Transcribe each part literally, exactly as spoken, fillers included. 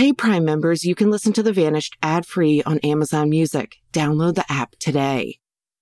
Hey Prime members, you can listen to The Vanished ad-free on Amazon Music. Download the app today.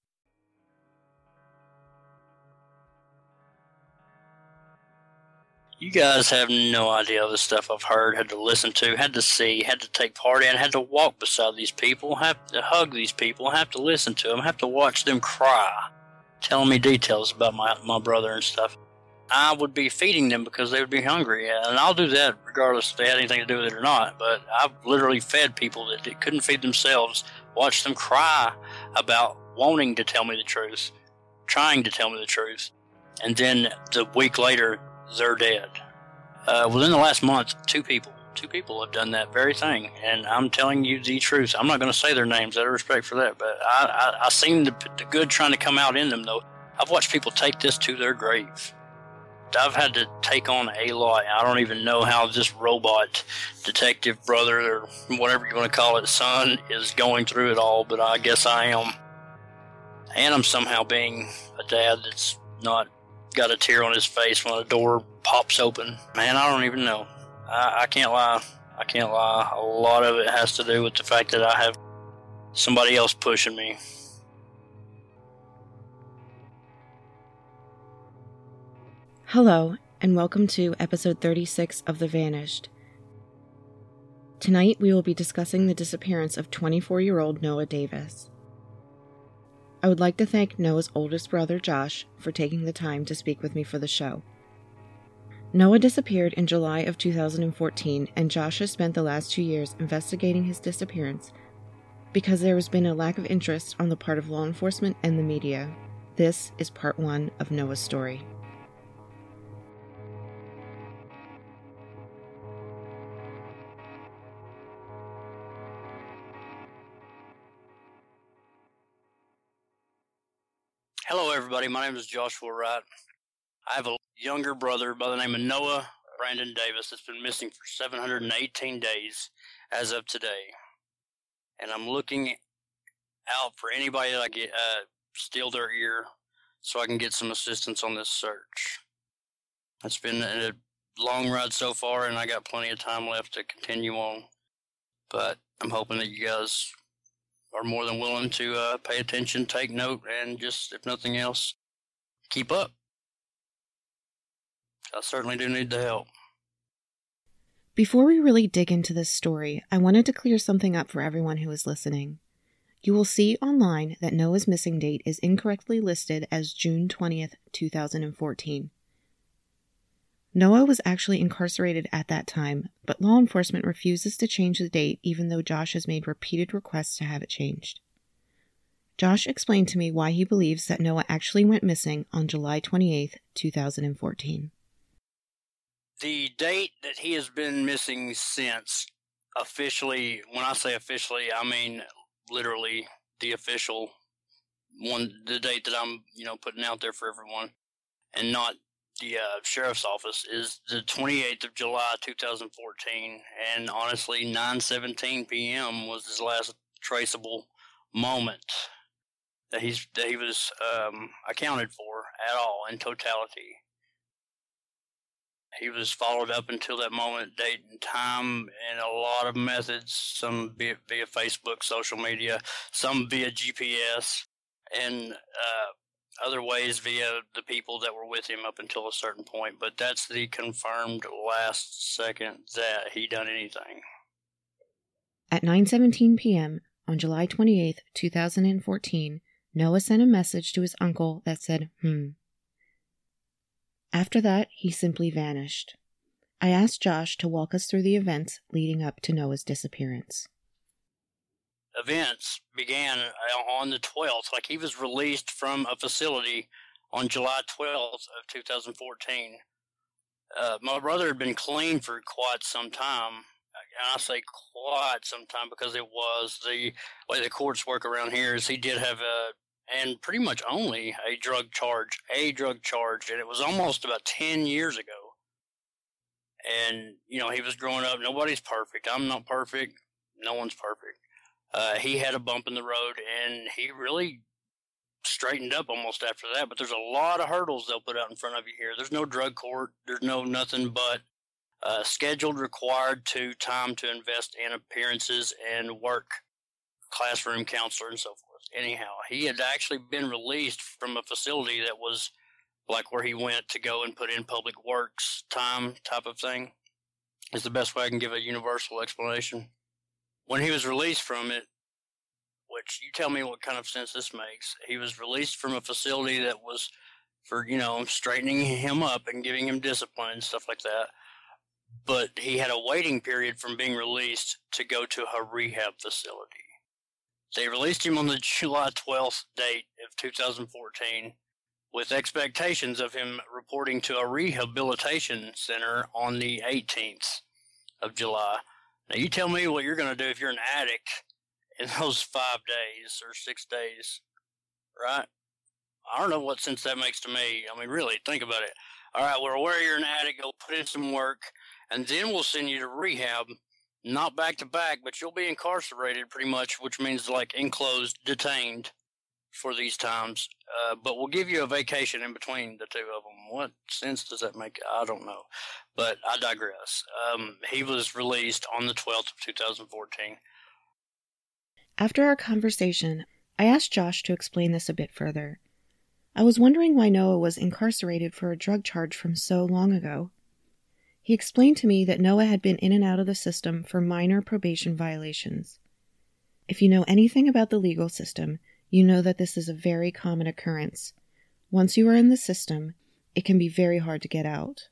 You guys have no idea the stuff I've heard, had to listen to, had to see, had to take part in, had to walk beside these people, have to hug these people, have to listen to them, have to watch them cry, telling me details about my, my brother and stuff. I would be feeding them because they would be hungry, and I'll do that regardless if they had anything to do with it or not, but I've literally fed people that couldn't feed themselves, watched them cry about wanting to tell me the truth, trying to tell me the truth, and then the week later, they're dead. Uh, within the last month, two people, two people have done that very thing, and I'm telling you the truth. I'm not going to say their names out of respect for that, but I, I, I seen the, the good trying to come out in them, though. I've watched people take this to their grave. I've had to take on a lot. I don't even know how this robot detective brother, or whatever you want to call it, son, is going through it all, but I guess I am. And I'm somehow being a dad that's not got a tear on his face when a door pops open. Man, I don't even know. I, I can't lie. I can't lie. A lot of it has to do with the fact that I have somebody else pushing me. Hello, and welcome to episode thirty-six of The Vanished. Tonight we will be discussing the disappearance of twenty-four-year-old Noah Davis. I would like to thank Noah's oldest brother, Josh, for taking the time to speak with me for the show. Noah disappeared in July of two thousand fourteen, and Josh has spent the last two years investigating his disappearance because there has been a lack of interest on the part of law enforcement and the media. This is part one of Noah's story. Hello, everybody. My name is Joshua Wright. I have a younger brother by the name of Noah Brandon Davis that's been missing for seven hundred eighteen days as of today. And I'm looking out for anybody that I get uh, steal their ear so I can get some assistance on this search. It's been a long ride so far, and I got plenty of time left to continue on. But I'm hoping that you guys are more than willing to uh, pay attention, take note, and just, if nothing else, keep up. I certainly do need the help. Before we really dig into this story, I wanted to clear something up for everyone who is listening. You will see online that Noah's missing date is incorrectly listed as June twentieth, two thousand fourteen. Noah was actually incarcerated at that time, but law enforcement refuses to change the date even though Josh has made repeated requests to have it changed. Josh explained to me why he believes that Noah actually went missing on July twenty-eighth, two thousand fourteen. The date that he has been missing since, officially, when I say officially, I mean literally the official one, the date that I'm, you know, putting out there for everyone, and not the uh, sheriff's office, is the twenty-eighth of July, two thousand fourteen, and honestly, nine seventeen p.m. was his last traceable moment that he's that he was um, accounted for at all in totality. He was followed up until that moment, date, and time in a lot of methods, some via, via Facebook, social media, some via G P S, and uh, other ways via the people that were with him up until a certain point. But that's the confirmed last second that he done anything. At nine seventeen p.m. on July twenty-eighth, two thousand fourteen, Noah sent a message to his uncle that said, hmm. After that, he simply vanished. I asked Josh to walk us through the events leading up to Noah's disappearance. Events began on the twelfth, like he was released from a facility on July twelfth of two thousand fourteen. Uh, my brother had been clean for quite some time, and I say quite some time because it was the way the courts work around here is he did have a, and pretty much only a drug charge, a drug charge, and it was almost about ten years ago. And, you know, he was growing up. Nobody's perfect. I'm not perfect. No one's perfect. Uh, he had a bump in the road, and he really straightened up almost after that. But there's a lot of hurdles they'll put out in front of you here. There's no drug court. There's no nothing but uh, scheduled, required to time to invest in appearances and work, classroom counselor, and so forth. Anyhow, he had actually been released from a facility that was like where he went to go and put in public works time type of thing. Is the best way I can give a universal explanation. When he was released from it, which you tell me what kind of sense this makes, he was released from a facility that was for, you know, straightening him up and giving him discipline and stuff like that. But he had a waiting period from being released to go to a rehab facility. They released him on the July twelfth date of two thousand fourteen with expectations of him reporting to a rehabilitation center on the eighteenth of July. Now, you tell me what you're going to do if you're an addict in those five days or six days, right? I don't know what sense that makes to me. I mean, really, think about it. All right, we're aware you're an addict. Go put in some work, and then we'll send you to rehab. Not back to back, but you'll be incarcerated pretty much, which means like enclosed, detained for these times. Uh, but we'll give you a vacation in between the two of them. What sense does that make? I don't know. But I digress. Um, he was released on the twelfth of two thousand fourteen. After our conversation, I asked Josh to explain this a bit further. I was wondering why Noah was incarcerated for a drug charge from so long ago. He explained to me that Noah had been in and out of the system for minor probation violations. If you know anything about the legal system, you know that this is a very common occurrence. Once you are in the system, it can be very hard to get out.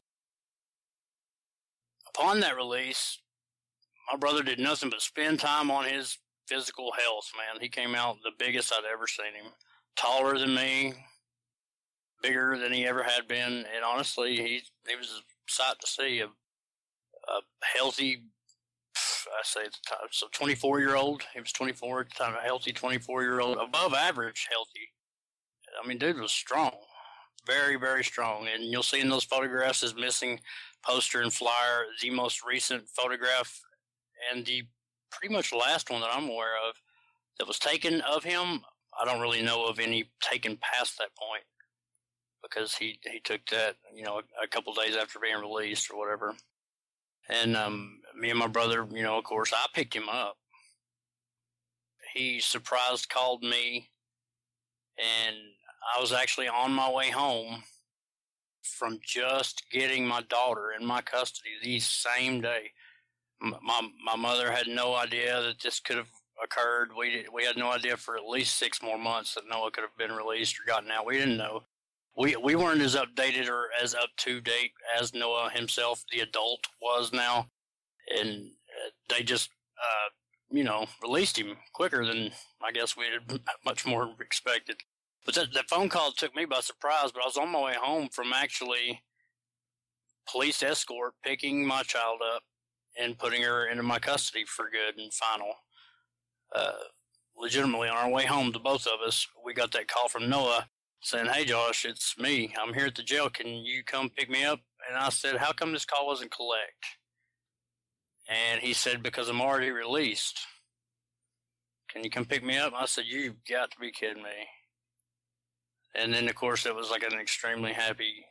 Upon that release, my brother did nothing but spend time on his physical health, man. He came out the biggest I'd ever seen him. Taller than me, bigger than he ever had been, and honestly, he he was a sight to see. A, a healthy, I say at the time, so twenty-four-year-old. He was twenty-four at the time, a healthy twenty-four-year-old, above average healthy. I mean, dude was strong. Very, very strong. And you'll see in those photographs his missing poster and flyer, the most recent photograph and the pretty much last one that I'm aware of that was taken of him. I don't really know of any taken past that point because he, he took that, you know, a, a couple days after being released or whatever. And um, me and my brother, you know, of course, I picked him up. He surprised called me, and I was actually on my way home from just getting my daughter in my custody the same day. My my mother had no idea that this could have occurred. We did, we had no idea for at least six more months that Noah could have been released or gotten out. We didn't know. We we weren't as updated or as up to date as Noah himself, the adult, was now, and uh, they just uh, you know released him quicker than I guess we had much more expected. But that, that phone call took me by surprise. But I was on my way home from actually police escort picking my child up and putting her into my custody for good and final. Uh, legitimately, on our way home, to both of us, we got that call from Noah saying, "Hey, Josh, it's me. I'm here at the jail. Can you come pick me up?" And I said, "How come this call wasn't collect?" And he said, "Because I'm already released. Can you come pick me up?" I said, "You've got to be kidding me." And then, of course, it was like an extremely happy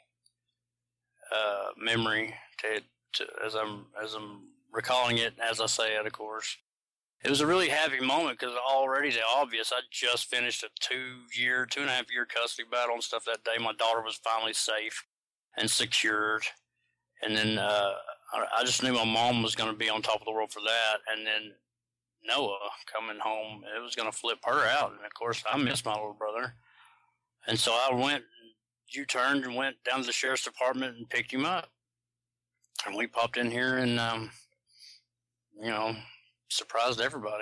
uh, memory to, to as I'm as I'm recalling it, as I say it, of course. It was a really happy moment because already the obvious, I just finished a two-year, two-and-a-half-year custody battle and stuff that day. My daughter was finally safe and secured. And then uh, I just knew my mom was going to be on top of the world for that. And then Noah coming home, it was going to flip her out. And, of course, I miss my little brother. And so I went, U-turned and went down to the sheriff's department and picked him up. And we popped in here and, um, you know, surprised everybody.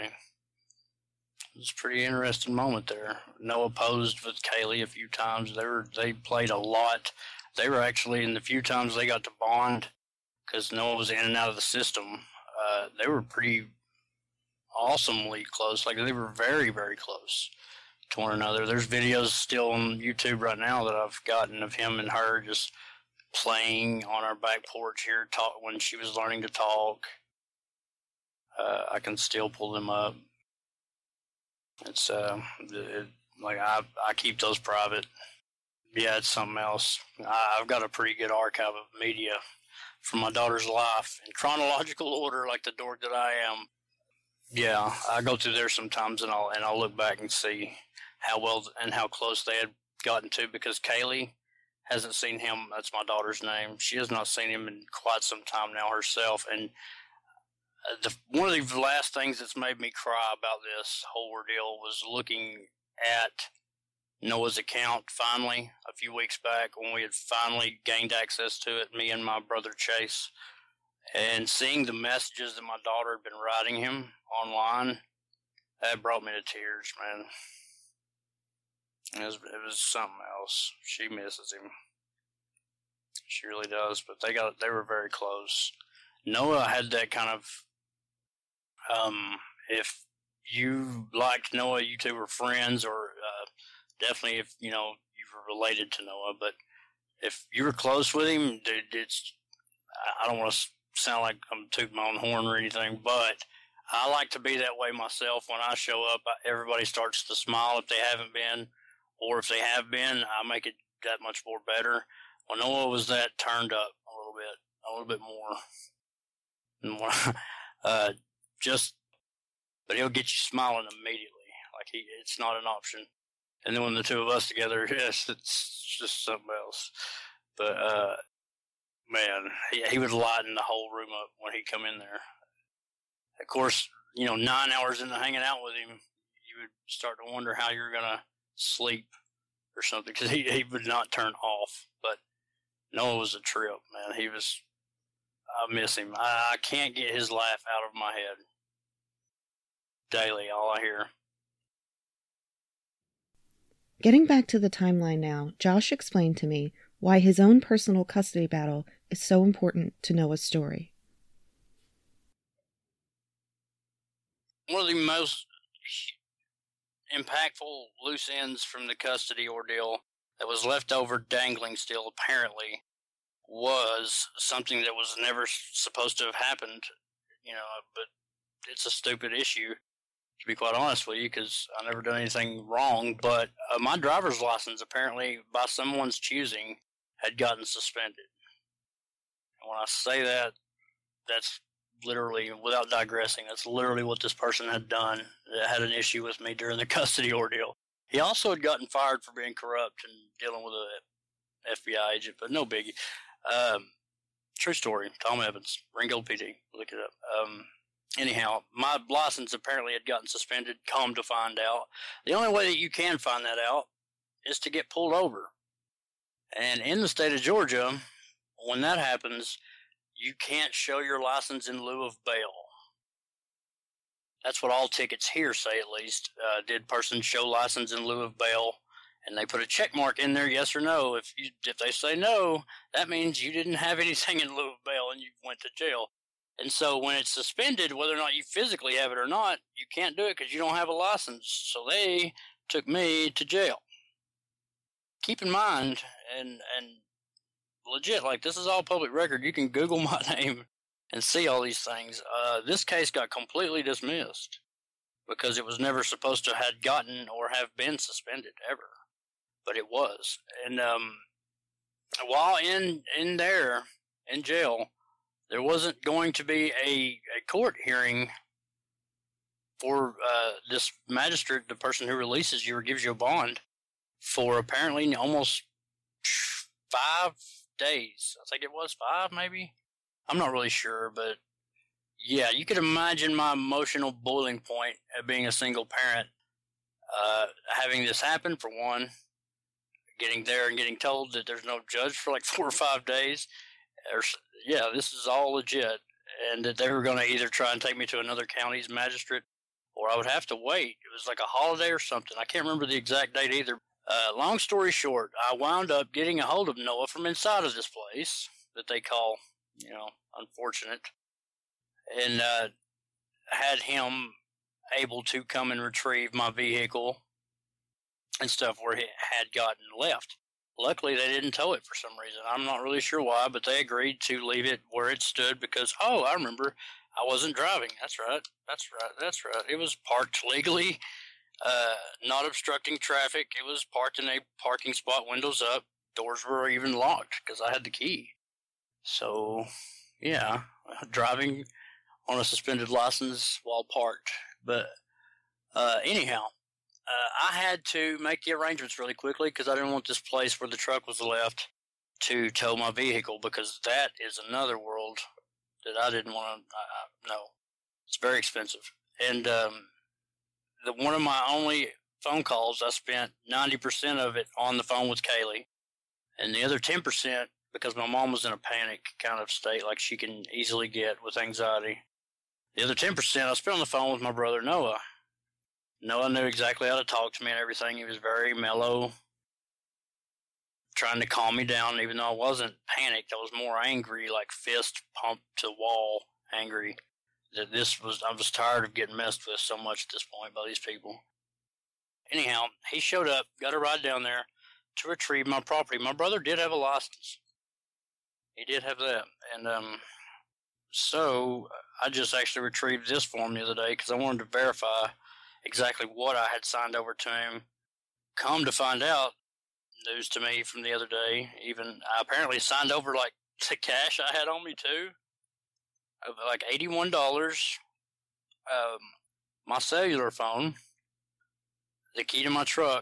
It was a pretty interesting moment there. Noah posed with Kaylee a few times. They were they played a lot. They were actually, in the few times they got to bond, because Noah was in and out of the system, uh, they were pretty awesomely close. Like, they were very, very close to one another. There's videos still on YouTube right now that I've gotten of him and her just playing on our back porch here, talk when she was learning to talk. Uh, I can still pull them up. It's uh, it, like I I keep those private. Yeah, it's something else. I, I've got a pretty good archive of media from my daughter's life in chronological order, like the dork that I am. Yeah, I go through there sometimes, and I'll and I'll look back and see how well and how close they had gotten to, because Kaylee hasn't seen him. That's my daughter's name. She has not seen him in quite some time now herself, and the, one of the last things that's made me cry about this whole ordeal was looking at Noah's account finally a few weeks back when we had finally gained access to it, me and my brother Chase, and seeing the messages that my daughter had been writing him online. That brought me to tears, man. It was, it was something else. She misses him. She really does, but they got they were very close. Noah had that kind of, um, if you liked Noah, you two were friends, or uh, definitely if, you know, you were related to Noah, but if you were close with him, dude, it's, I don't want to sound like I'm tooting my own horn or anything, but I like to be that way myself. When I show up, everybody starts to smile if they haven't been, or if they have been, I make it that much more better. Well, Noah was that turned up a little bit, a little bit more. more uh, just, but he'll get you smiling immediately. Like he, it's not an option. And then when the two of us together, yes, it's just something else. But, uh, man, he, he would lighten the whole room up when he'd come in there. Of course, you know, nine hours into hanging out with him, you would start to wonder how you're going to sleep or something, because he, he would not turn off. But Noah was a trip, man. He was, I miss him. I, I can't get his laugh out of my head. Daily, all I hear. Getting back to the timeline now, Josh explained to me why his own personal custody battle is so important to Noah's story. One of the most impactful loose ends from the custody ordeal that was left over dangling still, apparently, was something that was never supposed to have happened, you know, but it's a stupid issue, to be quite honest with you, because I never done anything wrong. But uh, my driver's license, apparently, by someone's choosing, had gotten suspended. And when I say that, that's literally, without digressing, that's literally what this person had done that had an issue with me during the custody ordeal. He also had gotten fired for being corrupt and dealing with a F B I agent, but no biggie. Um, true story. Tom Evans, Ringgold P D. Look it up. Um, anyhow, my license apparently had gotten suspended, come to find out. The only way that you can find that out is to get pulled over. And in the state of Georgia, when that happens, you can't show your license in lieu of bail. That's what all tickets here say, at least. Uh, did person show license in lieu of bail? And they put a check mark in there, yes or no. If you, if they say no, that means you didn't have anything in lieu of bail and you went to jail. And so when it's suspended, whether or not you physically have it or not, you can't do it because you don't have a license. So they took me to jail. Keep in mind, and and legit, like, this is all public record. You can Google my name and see all these things. Uh, this case got completely dismissed because it was never supposed to have gotten or have been suspended ever, but it was. And um, while in in there in jail, there wasn't going to be a, a court hearing for uh, this magistrate, the person who releases you or gives you a bond, for apparently almost five days. I think it was five, maybe. I'm not really sure, but yeah, you could imagine my emotional boiling point of being a single parent, uh, having this happen, for one, getting there and getting told that there's no judge for like four or five days. Or, yeah, this is all legit, and that they were going to either try and take me to another county's magistrate, or I would have to wait. It was like a holiday or something. I can't remember the exact date either. Uh, long story short, I wound up getting a hold of Noah from inside of this place that they call, you know, unfortunate, and uh, had him able to come and retrieve my vehicle and stuff where it had gotten left. Luckily, they didn't tow it for some reason. I'm not really sure why, but they agreed to leave it where it stood because, oh, I remember, I wasn't driving. That's right. That's right. That's right. It was parked legally. Uh, not obstructing traffic. It was parked in a parking spot, windows up. Doors were even locked because I had the key. So, Yeah, driving on a suspended license while parked. But uh, anyhow, uh, I had to make the arrangements really quickly because I didn't want this place where the truck was left to tow my vehicle, because that is another world that I didn't want to know. It's very expensive. And um, the one of my only phone calls, I spent ninety percent of it on the phone with Kaylee. And the other ten percent, because my mom was in a panic kind of state, like she can easily get with anxiety. The other ten percent, I spent on the phone with my brother Noah. Noah knew exactly how to talk to me and everything. He was very mellow, trying to calm me down, even though I wasn't panicked. I was more angry, like fist pumped to wall angry. That this was, I was tired of getting messed with so much at this point by these people. Anyhow, he showed up, got a ride down there to retrieve my property. My brother did have a license. He did have that. And um, so I just actually retrieved this form the other day because I wanted to verify exactly what I had signed over to him. Come to find out, news to me from the other day, even I apparently signed over like the cash I had on me too, of like eighty-one dollars, um, my cellular phone, the key to my truck,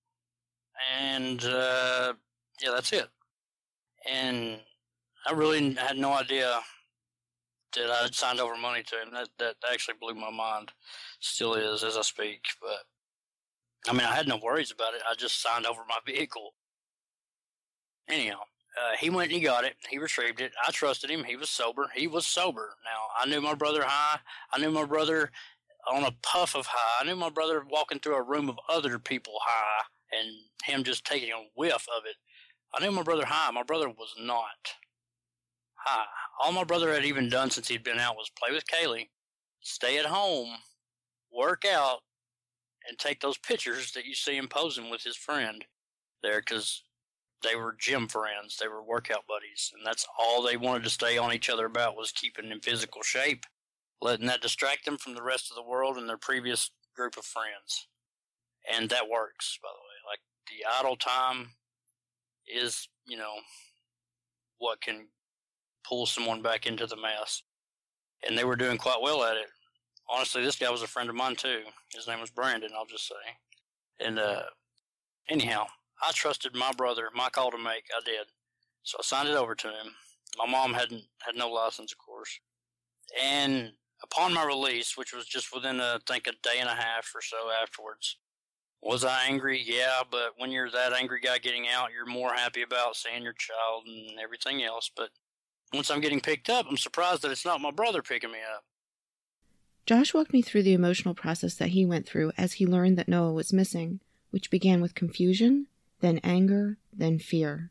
and uh, yeah, that's it. And I really had no idea that I had signed over money to him. That that actually blew my mind. Still is as I speak. But I mean, I had no worries about it. I just signed over my vehicle. Anyhow, uh, he went and he got it. He retrieved it. I trusted him. He was sober. He was sober. Now, I knew my brother high. I knew my brother on a puff of high. I knew my brother walking through a room of other people high and him just taking a whiff of it. I knew my brother high. My brother was not high. All my brother had even done since he'd been out was play with Kaylee, stay at home, work out, and take those pictures that you see him posing with his friend there, because they were gym friends. They were workout buddies, and that's all they wanted to stay on each other about, was keeping in physical shape, letting that distract them from the rest of the world and their previous group of friends. And that works, by the way. Like, the idle time is, you know, what can pull someone back into the mess. And they were doing quite well at it. Honestly, this guy was a friend of mine too. His name was Brandon, I'll just say. And uh, anyhow, I trusted my brother, my call to make. I did. So I signed it over to him. My mom hadn't had no license, of course. And upon my release, which was just within, a, I think, a day and a half or so afterwards, was I angry? Yeah, but when you're that angry guy getting out, you're more happy about seeing your child and everything else. But once I'm getting picked up, I'm surprised that it's not my brother picking me up. Josh walked me through the emotional process that he went through as he learned that Noah was missing, which began with confusion, then anger, then fear.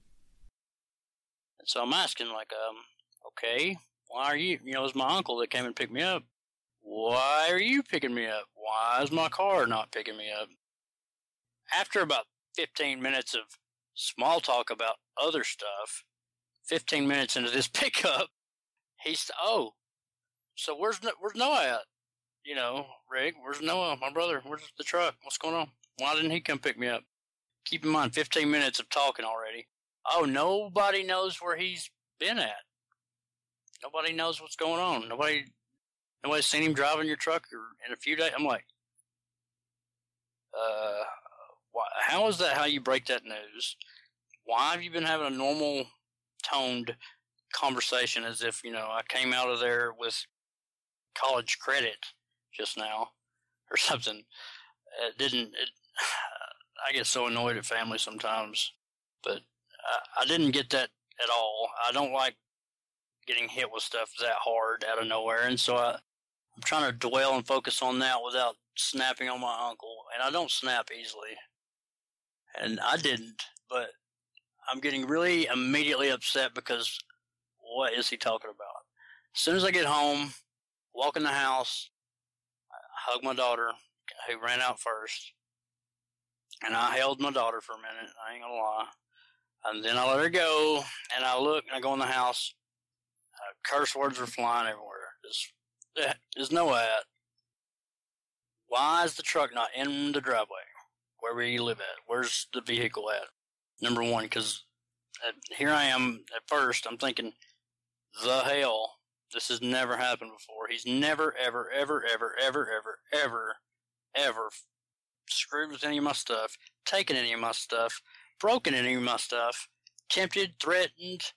And so I'm asking, like, um, okay, why are you, you know, it was my uncle that came and picked me up. Why are you picking me up? Why is my car not picking me up? After about fifteen minutes of small talk about other stuff, fifteen minutes into this pickup, he's, oh, so where's, where's Noah at? You know, Rick, where's Noah, my brother? Where's the truck? What's going on? Why didn't he come pick me up? Keep in mind, fifteen minutes of talking already. Oh, nobody knows where he's been at. Nobody knows what's going on. Nobody, nobody's seen him driving your truck or in a few days. I'm like, uh, why, how is that how you break that news? Why have you been having a normal toned conversation as if, you know, I came out of there with college credit just now or something? It didn't, it, I get so annoyed at family sometimes, but I, I didn't get that at all. I don't like getting hit with stuff that hard out of nowhere, and so I, I'm trying to dwell and focus on that without snapping on my uncle, and I don't snap easily, and I didn't, but I'm getting really immediately upset because what is he talking about? As soon as I get home, walk in the house, I hug my daughter, who ran out first, and I held my daughter for a minute, I ain't gonna lie, and then I let her go, and I look, and I go in the house, uh, curse words were flying everywhere. Just, eh, there's no at. Why is the truck not in the driveway, where you live at? Where's the vehicle at? Number one, because here I am, at first, I'm thinking, the hell. This has never happened before. He's never, ever, ever, ever, ever, ever, ever, ever screwed with any of my stuff, taken any of my stuff, broken any of my stuff, tempted, threatened,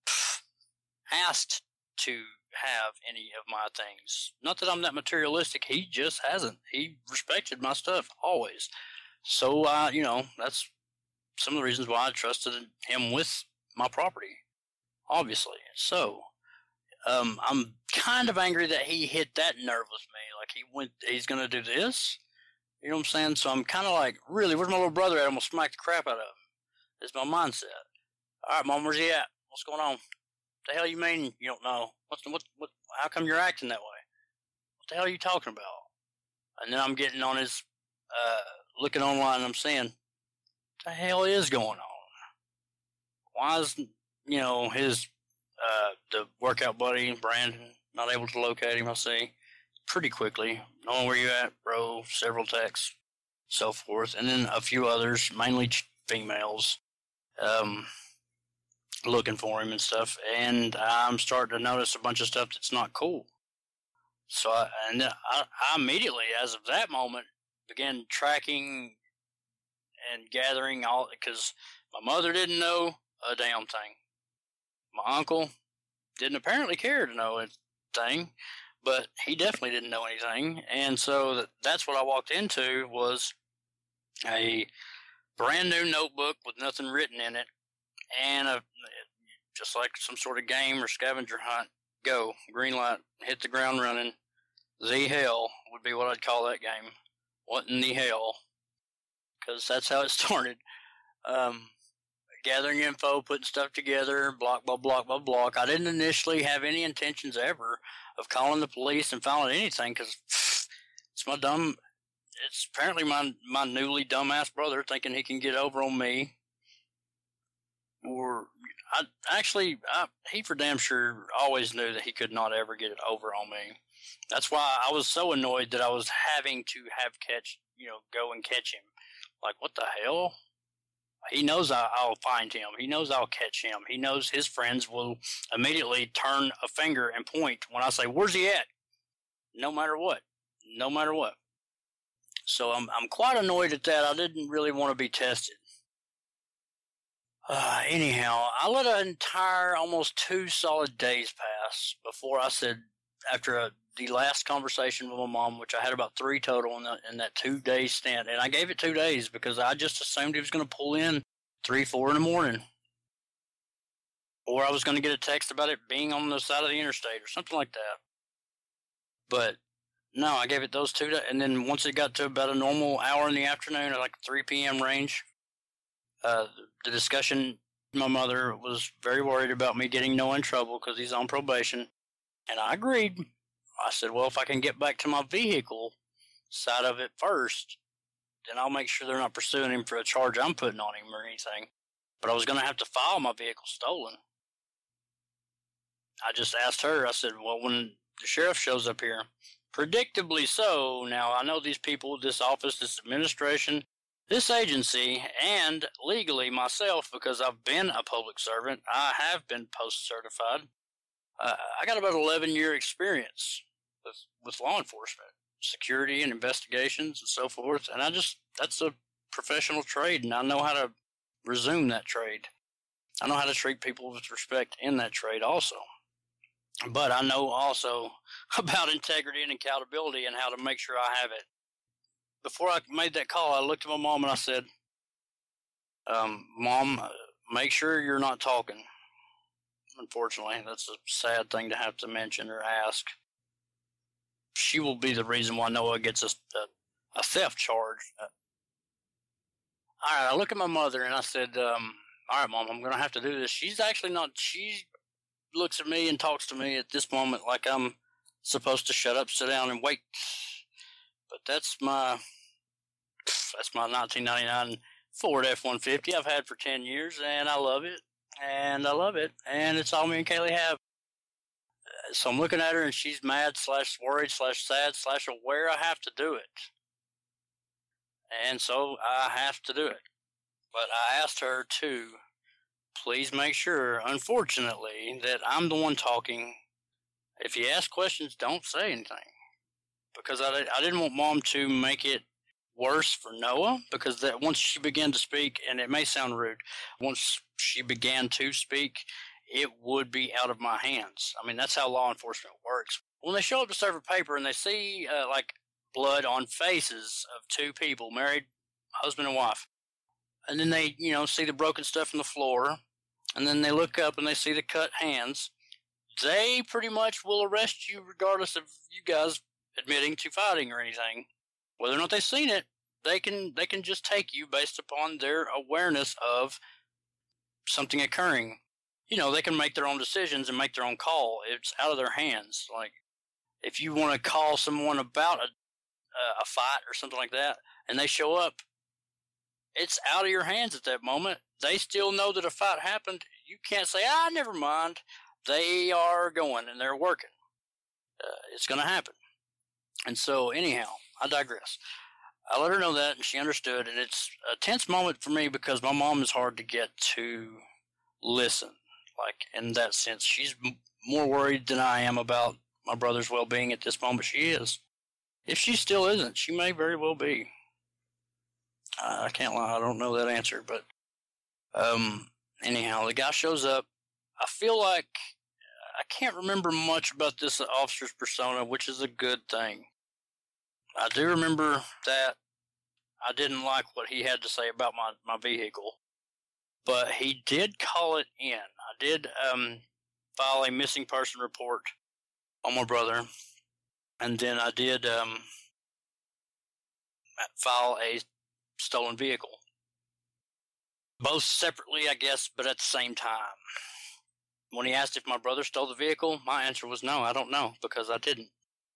asked to have any of my things. Not that I'm that materialistic. He just hasn't. He respected my stuff always. So, uh, you know, that's some of the reasons why I trusted him with my property, obviously. So, um, I'm kind of angry that he hit that nerve with me. Like, he went, he's going to do this. You know what I'm saying? So I'm kind of like, really, where's my little brother at? I'm going to smack the crap out of him. It's my mindset. All right, Mom, where's he at? What's going on? What the hell you mean you don't know? What's what? What? How come you're acting that way? What the hell are you talking about? And then I'm getting on his, uh, looking online, and I'm saying, what the hell is going on? Why is, you know, his, uh, the workout buddy, Brandon, not able to locate him, I see, pretty quickly. Knowing where you at, bro, several texts, so forth. And then a few others, mainly females, um, looking for him and stuff. And I'm starting to notice a bunch of stuff that's not cool. So, I, and I, I immediately, as of that moment, began tracking and gathering all, because my mother didn't know a damn thing. My uncle didn't apparently care to know a thing, but he definitely didn't know anything. And so that, that's what I walked into, was a brand new notebook with nothing written in it, and a, just like some sort of game or scavenger hunt. Go, green light, hit the ground running. The hell would be what I'd call that game. What in the hell? Because that's how it started. Um, gathering info, putting stuff together, block by block by block. I didn't initially have any intentions ever of calling the police and filing anything, because it's my dumb, it's apparently my, my newly dumbass brother thinking he can get over on me. Or, I actually, I, he for damn sure always knew that he could not ever get it over on me. That's why I was so annoyed that I was having to have catch, you know, go and catch him. Like, what the hell? He knows I, I'll find him. He knows I'll catch him. He knows his friends will immediately turn a finger and point when I say, where's he at? No matter what. No matter what. So I'm I'm quite annoyed at that. I didn't really want to be tested. Uh, anyhow, I let an entire, almost two solid days pass before I said, after a, the last conversation with my mom, which I had about three total in, the, in that two-day stint, and I gave it two days because I just assumed he was going to pull in three, four in the morning. Or I was going to get a text about it being on the side of the interstate or something like that. But, no, I gave it those two days, and then once it got to about a normal hour in the afternoon, at like three p.m. range, Uh, the discussion, my mother was very worried about me getting Noah in trouble because he's on probation. And I agreed. I said, well, if I can get back to my vehicle side of it first, then I'll make sure they're not pursuing him for a charge I'm putting on him or anything. But I was going to have to file my vehicle stolen. I just asked her, I said, well, when the sheriff shows up here, predictably so, now I know these people, this office, this administration, this agency, and legally myself, because I've been a public servant, I have been post-certified. Uh, I got about eleven year experience with, with law enforcement, security and investigations and so forth, and I just, that's a professional trade, and I know how to resume that trade. I know how to treat people with respect in that trade also. But I know also about integrity and accountability and how to make sure I have it. Before I made that call, I looked at my mom and I said, um, Mom, make sure you're not talking. Unfortunately, that's a sad thing to have to mention or ask. She will be the reason why Noah gets a, a, a theft charge. Uh, all right, I look at my mother and I said, um, all right, Mom, I'm going to have to do this. She's actually not, she looks at me and talks to me at this moment like I'm supposed to shut up, sit down, and wait. But that's my that's my nineteen ninety-nine Ford F one fifty I've had for ten years, and I love it, and I love it, and it's all me and Kaylee have. So I'm looking at her, and she's mad slash worried slash sad slash aware I have to do it. And so I have to do it. But I asked her to please make sure, unfortunately, that I'm the one talking. If you ask questions, don't say anything. Because I, I didn't want Mom to make it worse for Noah, because that once she began to speak, and it may sound rude, once she began to speak, it would be out of my hands. I mean, that's how law enforcement works. When they show up to serve a paper and they see, uh, like, blood on faces of two people, married husband and wife, and then they, you know, see the broken stuff on the floor, and then they look up and they see the cut hands, they pretty much will arrest you regardless of you guys admitting to fighting or anything. Whether or not they've seen it, they can they can just take you based upon their awareness of something occurring. You know, they can make their own decisions and make their own call. It's out of their hands. Like, if you want to call someone about a, a fight or something like that, and they show up, it's out of your hands at that moment. They still know that a fight happened. You can't say, ah, never mind. They are going and they're working. Uh, it's going to happen. And so, anyhow, I digress. I let her know that, and she understood, and it's a tense moment for me because my mom is hard to get to listen. Like, in that sense, she's m- more worried than I am about my brother's well-being at this moment. She is. If she still isn't, she may very well be. Uh, I can't lie, I don't know that answer, but um, anyhow, the guy shows up. I feel like I can't remember much about this officer's persona, which is a good thing. I do remember that I didn't like what he had to say about my, my vehicle, but he did call it in. I did um, file a missing person report on my brother, and then I did um, file a stolen vehicle. Both separately, I guess, but at the same time. When he asked if my brother stole the vehicle, my answer was no, I don't know, because I didn't.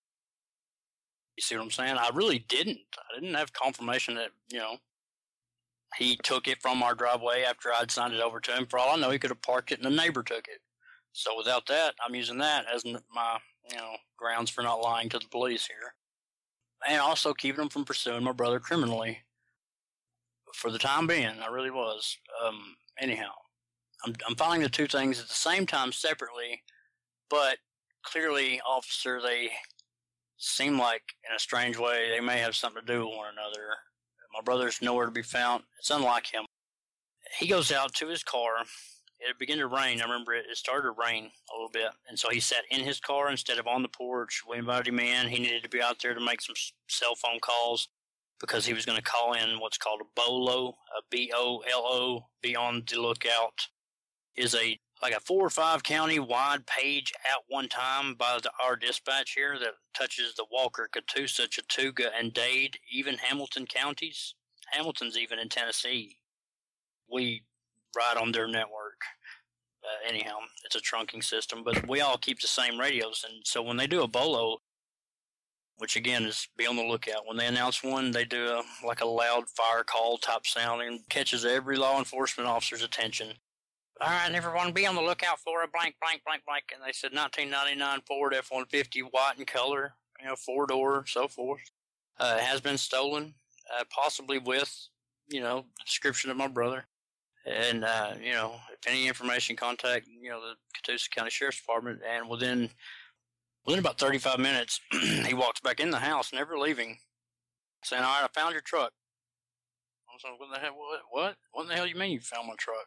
You see what I'm saying? I really didn't. I didn't have confirmation that, you know, he took it from our driveway after I'd signed it over to him. For all I know, he could have parked it and a neighbor took it. So without that, I'm using that as my, you know, grounds for not lying to the police here. And also keeping them from pursuing my brother criminally. For the time being, I really was. Um, anyhow, I'm, I'm filing the two things at the same time separately, but clearly, officer, they seem like, in a strange way, they may have something to do with one another. My brother's nowhere to be found. It's unlike him. He goes out to his car. It began to rain. I remember it, it started to rain a little bit. And so he sat in his car instead of on the porch. We invited him in. He needed to be out there to make some cell phone calls because he was going to call in what's called a BOLO, a B O L O, be on the lookout, is a like a four or five county wide page at one time by the, our dispatch here that touches the Walker, Catoosa, Chattooga, and Dade, even Hamilton counties. Hamilton's even in Tennessee. We ride on their network. Uh, anyhow, it's a trunking system, but we all keep the same radios. And so when they do a BOLO, which again is be on the lookout, when they announce one, they do a, like a loud fire call type sound and catches every law enforcement officer's attention. All right, everyone, be on the lookout for a blank, blank, blank, blank. And they said nineteen ninety-nine Ford F one fifty, white in color, you know, four-door, so forth. Uh, it has been stolen, uh, possibly with, you know, the description of my brother. And, uh, you know, if any information, contact, you know, the Catoosa County Sheriff's Department. And within, within about thirty-five minutes, he walks back in the house, never leaving, saying, all right, I found your truck. I was like, what the hell, what, what? What in the hell you mean you found my truck?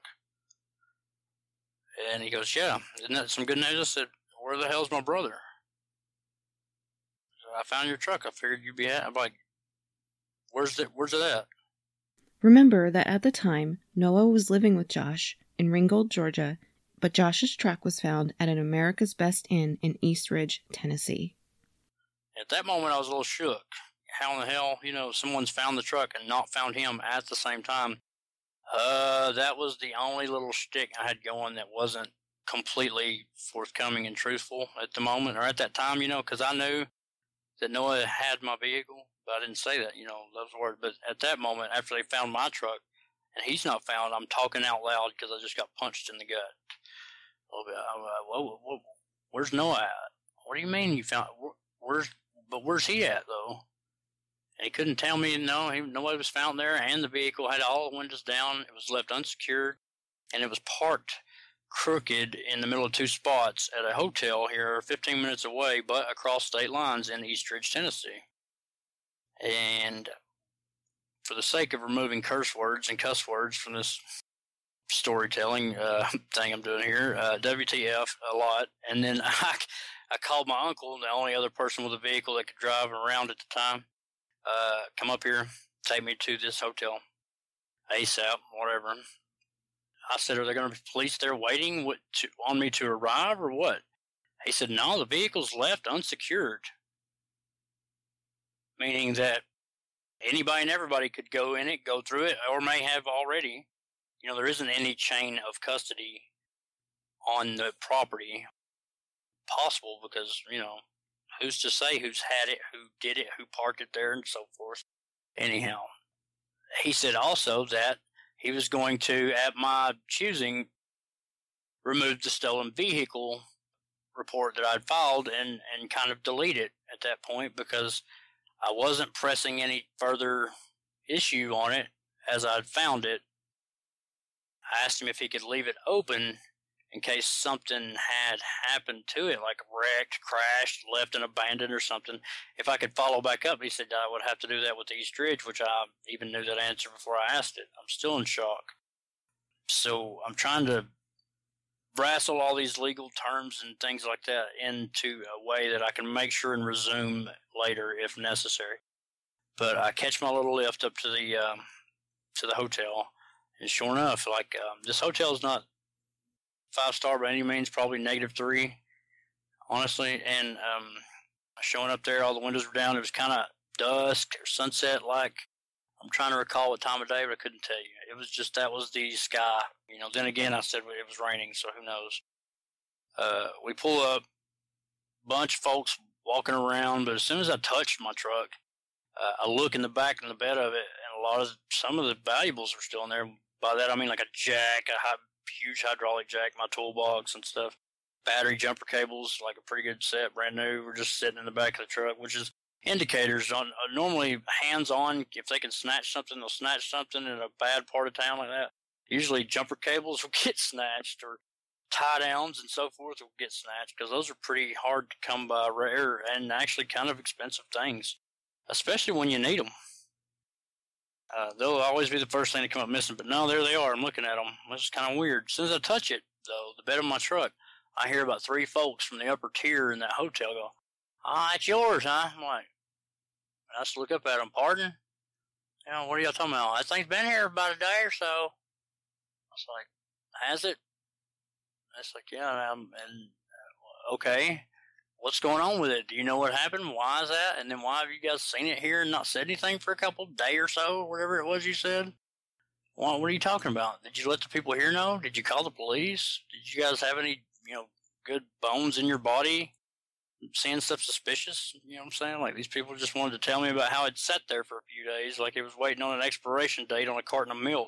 And he goes, yeah, isn't that some good news? I said, where the hell's my brother? I found your truck. I figured you'd be at. I'm like, where's it, where's it at? Remember that at the time, Noah was living with Josh in Ringgold, Georgia, but Josh's truck was found at an America's Best Inn in East Ridge, Tennessee. At that moment, I was a little shook. How in the hell, you know, someone's found the truck and not found him at the same time? Uh, that was the only little shtick I had going that wasn't completely forthcoming and truthful at the moment, or at that time, you know, because I knew that Noah had my vehicle, but I didn't say that, you know, those words. But at that moment, after they found my truck, and he's not found, I'm talking out loud because I just got punched in the gut a little bit. I'm like, whoa, whoa, where's Noah at? What do you mean you found, where, where's, but where's he at, though? And he couldn't tell me, no, he, nobody was found there, and the vehicle had all the windows down. It was left unsecured. and it was parked crooked in the middle of two spots at a hotel here fifteen minutes away, but across state lines in Eastridge, Tennessee. And for the sake of removing curse words and cuss words from this storytelling uh, thing I'm doing here, uh, W T F a lot. And then I, I called my uncle, the only other person with a vehicle that could drive around at the time, uh, come up here, take me to this hotel, ASAP, whatever. I said, are there going to be police there waiting what, to, on me to arrive or what? He said, no, the vehicle's left unsecured. Meaning that anybody and everybody could go in it, go through it, or may have already. You know, there isn't any chain of custody on the property possible because, you know, who's to say who's had it, who did it, who parked it there, and so forth. Anyhow, he said also that he was going to, at my choosing, remove the stolen vehicle report that I'd filed and, and kind of delete it at that point because I wasn't pressing any further issue on it as I'd found it. I asked him if he could leave it open in case something had happened to it, like wrecked, crashed, left and abandoned or something. If I could follow back up, he said I would have to do that with the Eastridge, which I even knew that answer before I asked it. I'm still in shock. So I'm trying to wrestle all these legal terms and things like that into a way that I can make sure and resume later if necessary. But I catch my little lift up to the um, to the hotel, and sure enough, like um, this hotel is not five star by any means, probably negative three, honestly. And um, showing up there, all the windows were down. It was kind of dusk or sunset like. I'm trying to recall what time of day, but I couldn't tell you. It was just that was the sky. You know. Then again, I said it was raining, so who knows? Uh, we pull up, bunch of folks walking around, but as soon as I touched my truck, uh, I look in the back in the bed of it, and a lot of some of the valuables were still in there. By that I mean like a jack, a high, huge hydraulic jack, my toolbox and stuff, battery jumper cables, like a pretty good set, brand new, were just sitting in the back of the truck, which is indicators on uh, normally hands-on. If they can snatch something, they'll snatch something in a bad part of town like that. Usually jumper cables will get snatched, or tie downs and so forth will get snatched, because those are pretty hard to come by, rare and actually kind of expensive things, especially when you need them. Uh, they'll always be the first thing to come up missing, but no, there they are. I'm looking at them. This is kind of weird. As soon as I touch it, though, the bed of my truck, I hear about three folks from the upper tier in that hotel go, "Ah, it's yours, huh?" I'm like, I just look up at them. Pardon? You know, what are y'all talking about? That thing's been here about a day or so. I was like, has it? It's like, yeah, um, and uh, okay. What's going on with it? Do you know what happened? Why is that? And then why have you guys seen it here and not said anything for a couple day or so, or whatever it was you said? What, what are you talking about? Did you let the people here know? Did you call the police? Did you guys have any, you know, good bones in your body? Seeing stuff suspicious? You know what I'm saying? Like, these people just wanted to tell me about how it sat there for a few days, like it was waiting on an expiration date on a carton of milk.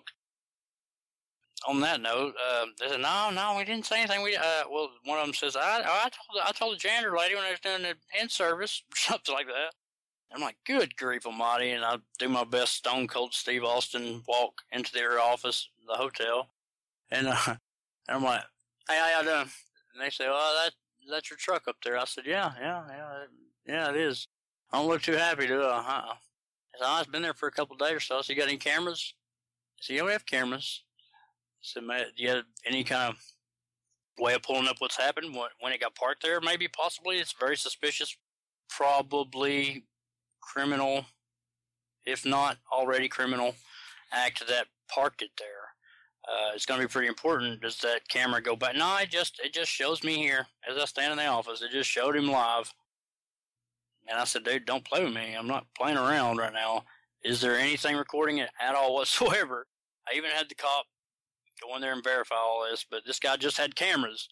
On that note, uh, they said, no, no, we didn't say anything. We, uh, well, one of them says, I, I told, I told the janitor lady when I was doing the in service, or something like that. I'm like, good grief almighty, and I do my best Stone Cold Steve Austin walk into their office, the hotel, and, uh, and I'm like, hey, how y'all doing? And they say, oh, that, that's your truck up there. I said, yeah, yeah, yeah, yeah, it is. I don't look too happy, do I? Uh-uh. I said, oh, it's been there for a couple of days or so. So you got any cameras? I said, yeah, we have cameras. So, do you have any kind of way of pulling up what's happened when, when it got parked there? Maybe, possibly. It's very suspicious. Probably criminal, if not already criminal, act that parked it there. Uh, it's going to be pretty important. Does that camera go back? No, it just it just shows me here as I stand in the office. It just showed him live. And I said, dude, don't play with me. I'm not playing around right now. Is there anything recording it at all whatsoever? I even had the cop go in there and verify all this, but this guy just had cameras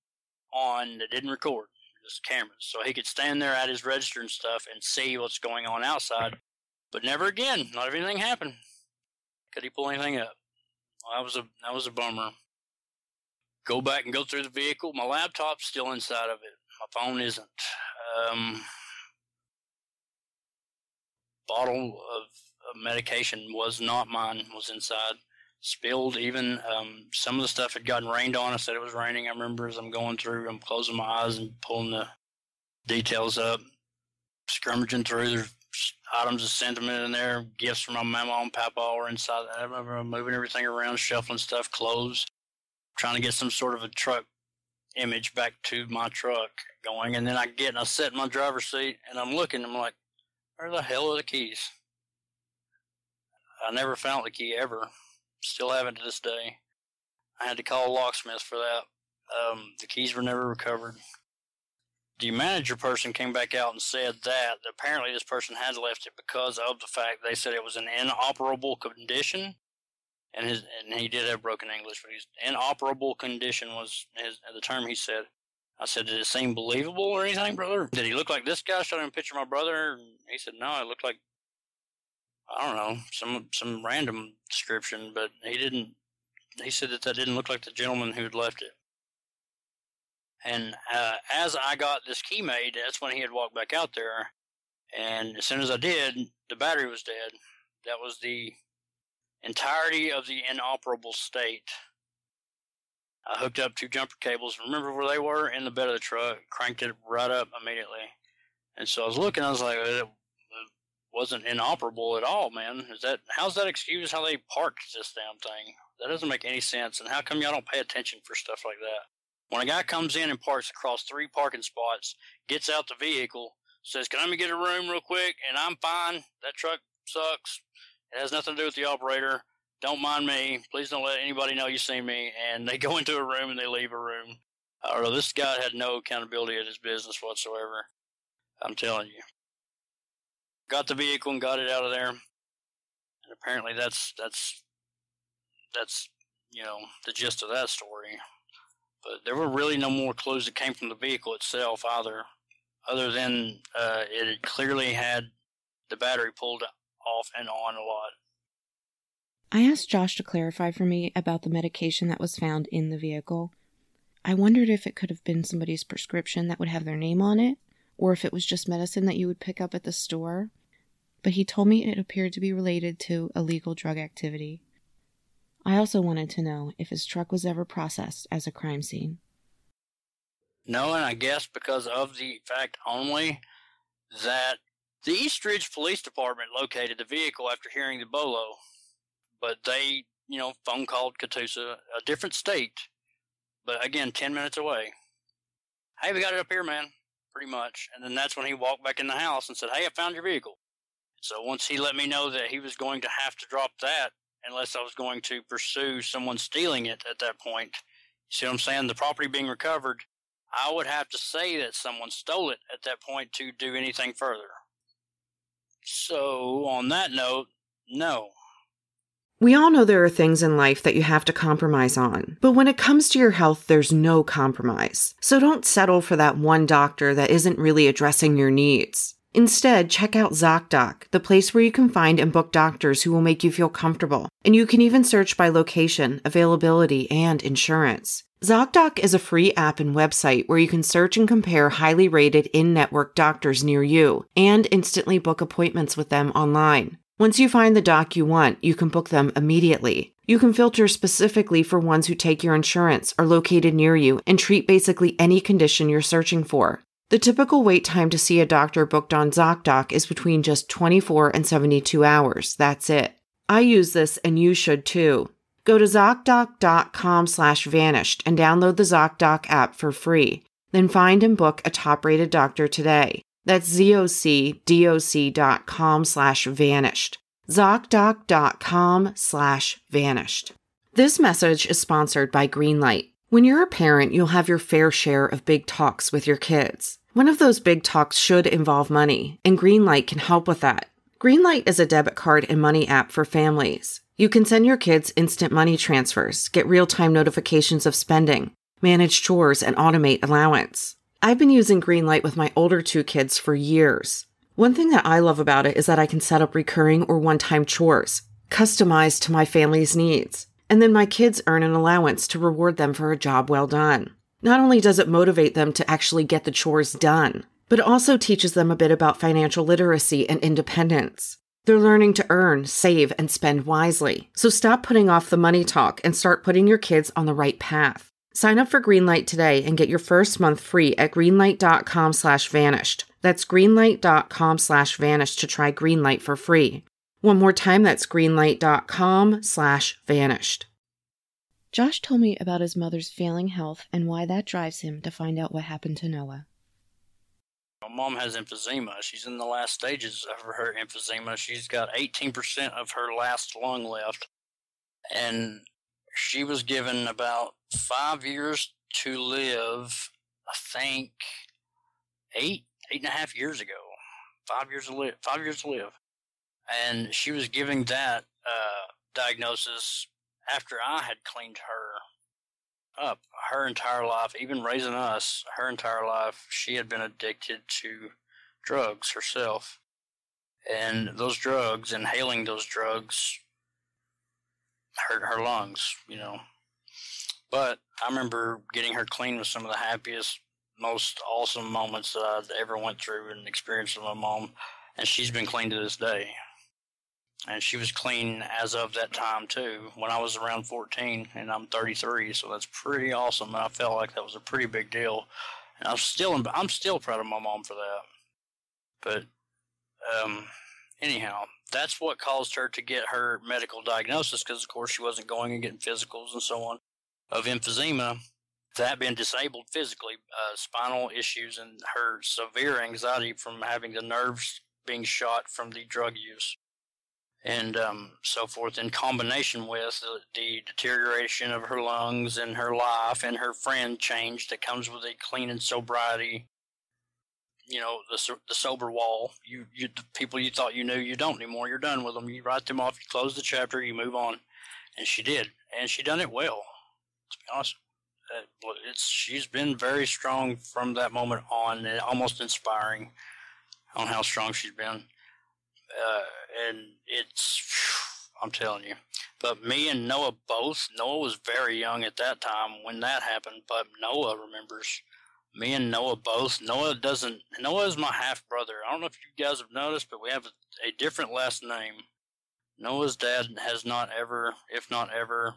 on that didn't record, just cameras, so he could stand there at his register and stuff and see what's going on outside. But never again, not if anything happened, could he pull anything up. Well, that was a that was a bummer. Go back and go through the vehicle. My laptop's still inside of it. My phone isn't. Um, bottle of, of medication was not mine. Was inside. spilled even. Um, some of the stuff had gotten rained on. I said it was raining. I remember as I'm going through, I'm closing my eyes and pulling the details up, scrummaging through. There's items of sentiment in there, gifts from my mama and papa were inside. I remember moving everything around, shuffling stuff, clothes, trying to get some sort of a truck image back to my truck going. And then I get and I sit in my driver's seat and I'm looking, I'm like, where the hell are the keys? I never found the key ever. Still haven't to this day. I had to call a locksmith for that. Um, the keys were never recovered. The manager person came back out and said that apparently this person had left it because of the fact they said it was an inoperable condition, and his and he did have broken English, but his inoperable condition was his the term he said. I said, did it seem believable or anything, brother? Did he look like this guy? I showed him a picture of my brother, and he said, no, it looked like, I don't know, some some random description, but he didn't. He said that that didn't look like the gentleman who had left it. And uh, as I got this key made, that's when he had walked back out there. And as soon as I did, the battery was dead. That was the entirety of the inoperable state. I hooked up two jumper cables. Remember where they were? In the bed of the truck. Cranked it right up immediately. And so I was looking, I was like, it wasn't inoperable at all, man. Is that, how's that excuse how they parked this damn thing? That doesn't make any sense. And how come y'all don't pay attention for stuff like that? When a guy comes in and parks across three parking spots, gets out the vehicle, says, can I let me get a room real quick? And I'm fine. That truck sucks. It has nothing to do with the operator. Don't mind me. Please don't let anybody know you see me. And they go into a room and they leave a room. I don't know. This guy had no accountability at his business whatsoever. I'm telling you. Got the vehicle and got it out of there. And apparently that's, that's, that's, you know, the gist of that story. But there were really no more clues that came from the vehicle itself either, other than uh, it had clearly had the battery pulled off and on a lot. I asked Josh to clarify for me about the medication that was found in the vehicle. I wondered if it could have been somebody's prescription that would have their name on it, or if it was just medicine that you would pick up at the store. But he told me it appeared to be related to illegal drug activity. I also wanted to know if his truck was ever processed as a crime scene. No, and I guess because of the fact only that the East Ridge Police Department located the vehicle after hearing the bolo, but they, you know, phone called Catoosa, a different state, but again, ten minutes away. Hey, we got it up here, man, pretty much. And then that's when he walked back in the house and said, hey, I found your vehicle. So once he let me know that he was going to have to drop that, unless I was going to pursue someone stealing it at that point. You see what I'm saying? The property being recovered, I would have to say that someone stole it at that point to do anything further. So, on that note, no. We all know there are things in life that you have to compromise on, but when it comes to your health, there's no compromise. So don't settle for that one doctor that isn't really addressing your needs. Instead, check out ZocDoc, the place where you can find and book doctors who will make you feel comfortable. And you can even search by location, availability, and insurance. ZocDoc is a free app and website where you can search and compare highly rated in-network doctors near you and instantly book appointments with them online. Once you find the doc you want, you can book them immediately. You can filter specifically for ones who take your insurance, are located near you, and treat basically any condition you're searching for. The typical wait time to see a doctor booked on ZocDoc is between just twenty-four and seventy-two hours. That's it. I use this and you should too. Go to ZocDoc.com slash vanished and download the ZocDoc app for free. Then find and book a top-rated doctor today. That's ZocDoc.com slash vanished. ZocDoc.com slash vanished. This message is sponsored by Greenlight. When you're a parent, you'll have your fair share of big talks with your kids. One of those big talks should involve money, and Greenlight can help with that. Greenlight is a debit card and money app for families. You can send your kids instant money transfers, get real-time notifications of spending, manage chores, and automate allowance. I've been using Greenlight with my older two kids for years. One thing that I love about it is that I can set up recurring or one-time chores, customized to my family's needs. And then my kids earn an allowance to reward them for a job well done. Not only does it motivate them to actually get the chores done, but it also teaches them a bit about financial literacy and independence. They're learning to earn, save, and spend wisely. So stop putting off the money talk and start putting your kids on the right path. Sign up for Greenlight today and get your first month free at greenlight.com slash vanished. That's greenlight.com slash vanished to try Greenlight for free. One more time, that's greenlight.com slash vanished. Josh told me about his mother's failing health and why that drives him to find out what happened to Noah. My mom has emphysema. She's in the last stages of her emphysema. She's got eighteen percent of her last lung left. And she was given about five years to live, I think, eight, eight and a half years ago. Five years to live. Five years to live. And she was giving that uh, diagnosis after I had cleaned her up her entire life, even raising us, her entire life, she had been addicted to drugs herself. And those drugs, inhaling those drugs, hurt her lungs, you know. But I remember getting her clean with some of the happiest, most awesome moments that I'd ever went through and experienced with my mom. And she's been clean to this day. And she was clean as of that time, too, when I was around fourteen, and I'm thirty-three, so that's pretty awesome. And I felt like that was a pretty big deal. And I'm still, I'm still proud of my mom for that. But, um, anyhow, that's what caused her to get her medical diagnosis, because, of course, she wasn't going and getting physicals and so on, of emphysema. That being disabled physically, uh, spinal issues, and her severe anxiety from having the nerves being shot from the drug use. And um, so forth, in combination with the, the deterioration of her lungs and her life and her friend change that comes with a clean and sobriety, you know, the the sober wall. You, you, the people you thought you knew, you don't anymore. You're done with them. You write them off. You close the chapter. You move on. And she did, and she done it well. To be honest, it's she's been very strong from that moment on, and almost inspiring on how strong she's been. Uh, and it's, I'm telling you. But me and Noah both, Noah was very young at that time when that happened, but Noah remembers. Me and Noah both. Noah doesn't, Noah is my half-brother. I don't know if you guys have noticed, but we have a, a different last name. Noah's dad has not ever, if not ever,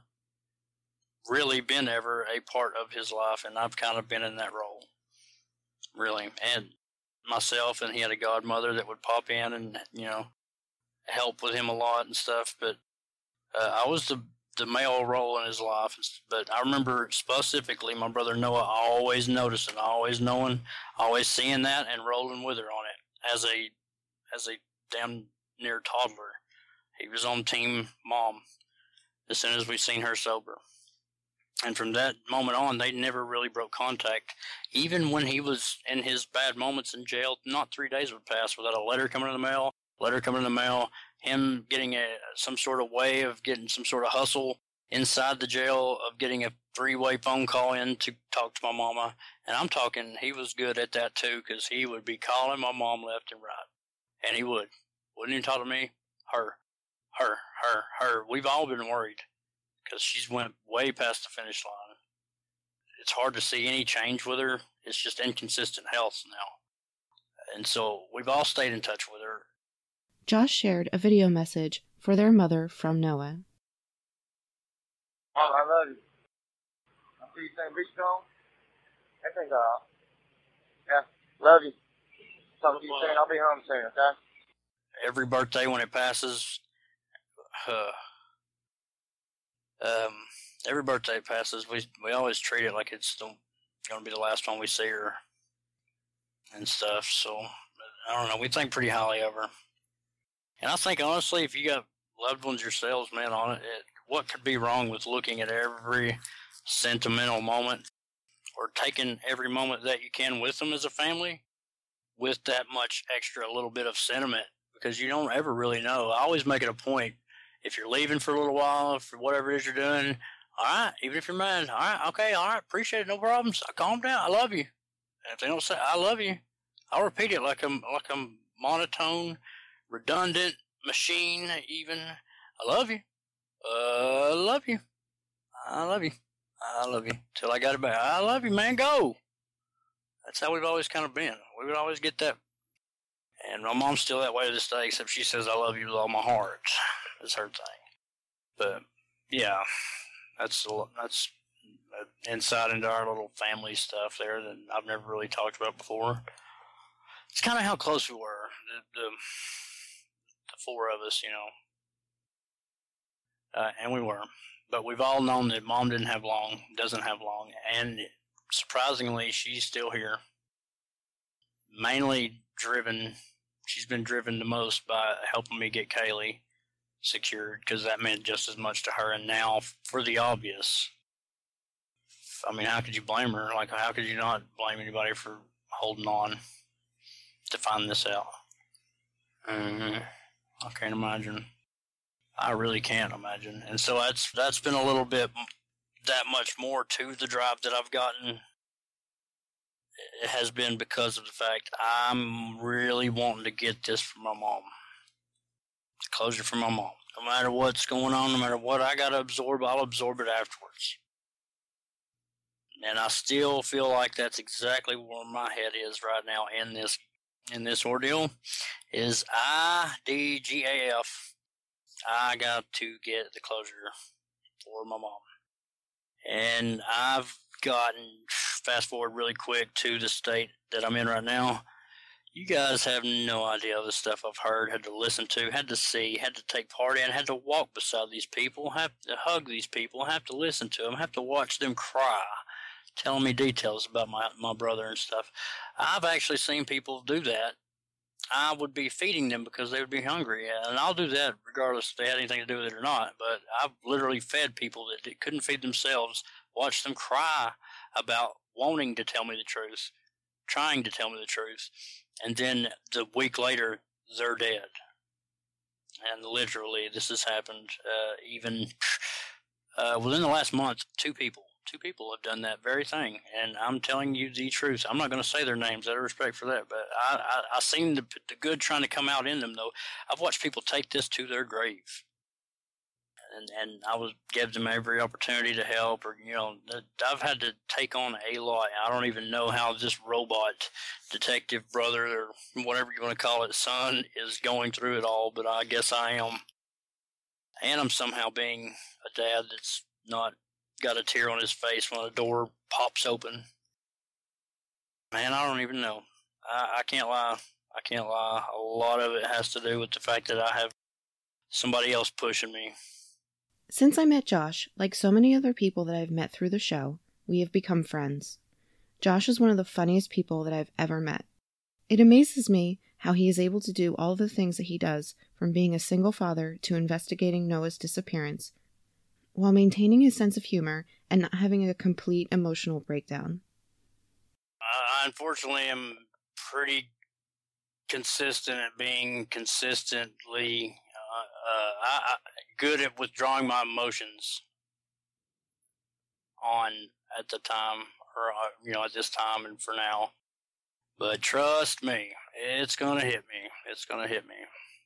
really been ever a part of his life, and I've kind of been in that role. Really. And myself, and he had a godmother that would pop in and, you know, help with him a lot and stuff, but uh, I was the the male role in his life. But I remember specifically my brother Noah always noticing, always knowing, always seeing that and rolling with her on it as a as a damn near toddler. He was on team mom as soon as we seen her sober. And from that moment on, they never really broke contact. Even when he was in his bad moments in jail, not three days would pass without a letter coming in the mail, letter coming in the mail, him getting a some sort of way of getting some sort of hustle inside the jail, of getting a three-way phone call in to talk to my mama. And I'm talking, he was good at that too, because he would be calling my mom left and right. And he would. Wouldn't even talk to me. Her. Her. Her. Her. We've all been worried, because she's went way past the finish line. It's hard to see any change with her. It's just inconsistent health now. And so we've all stayed in touch with her. Josh shared a video message for their mother from Noah. Oh, I love you. I see you saying beach gone. I think, uh, yeah, love you. Something you saying, I'll be home soon, okay? Every birthday when it passes, uh, Um, every birthday passes, we we always treat it like it's going to be the last one we see her and stuff. So, I don't know. We think pretty highly of her. And I think, honestly, if you got loved ones yourselves, man, on it, it what could be wrong with looking at every sentimental moment or taking every moment that you can with them as a family with that much extra little bit of sentiment? Because you don't ever really know. I always make it a point. If you're leaving for a little while, for whatever it is you're doing, all right, even if you're mad, all right, okay, all right, appreciate it, no problems. Calm down, I love you. And if they don't say I love you, I'll repeat it like a, like a monotone, redundant machine even. I love you. Uh, I love you. I love you. I love you. Till I got it back. I love you, man, go. That's how we've always kind of been. We would always get that. And my mom's still that way to this day, except she says I love you with all my heart. That's her thing. But, yeah, that's that's insight into our little family stuff there that I've never really talked about before. It's kind of how close we were, the, the, the four of us, you know. Uh, and we were. But we've all known that Mom didn't have long, doesn't have long, and surprisingly, she's still here. Mainly driven, she's been driven the most by helping me get Kaylee secured, because that meant just as much to her. And now, for the obvious, I mean, how could you blame her? Like, how could you not blame anybody for holding on to find this out? Mm-hmm. I can't imagine. I really can't imagine. And so that's that's been a little bit that much more to the drive that I've gotten. It has been because of the fact I'm really wanting to get this from my mom. Closure from my mom. No matter what's going on, no matter what I got to absorb, I'll absorb it afterwards. And I still feel like that's exactly where my head is right now in this in this ordeal. Is I D G A F. I got to get the closure for my mom. And I've gotten, fast forward really quick to the state that I'm in right now. You guys have no idea of the stuff I've heard, had to listen to, had to see, had to take part in, had to walk beside these people, have to hug these people, have to listen to them, have to watch them cry, telling me details about my, my brother and stuff. I've actually seen people do that. I would be feeding them because they would be hungry, and I'll do that regardless if they had anything to do with it or not. But I've literally fed people that couldn't feed themselves, watched them cry about wanting to tell me the truth, trying to tell me the truth, and then the week later, they're dead. And literally, this has happened uh, even uh, within the last month, two people. Two people have done that very thing, and I'm telling you the truth. I'm not going to say their names out of respect for that, but I, I, I seen the, the good trying to come out in them, though. I've watched people take this to their grave, and and I was give them every opportunity to help, or you know, I've had to take on a lot. I don't even know how this robot detective brother or whatever you want to call it, son, is going through it all, but I guess I am, and I'm somehow being a dad that's not got a tear on his face when the door pops open. Man, I don't even know. I, I can't lie. I can't lie. A lot of it has to do with the fact that I have somebody else pushing me. Since I met Josh, like so many other people that I've met through the show, we have become friends. Josh is one of the funniest people that I've ever met. It amazes me how he is able to do all the things that he does, from being a single father to investigating Noah's disappearance, while maintaining his sense of humor and not having a complete emotional breakdown. I unfortunately am pretty consistent at being consistently uh, uh, I, I, good at withdrawing my emotions on at the time, or uh, you know, at this time and for now. But trust me, it's gonna hit me. It's gonna hit me.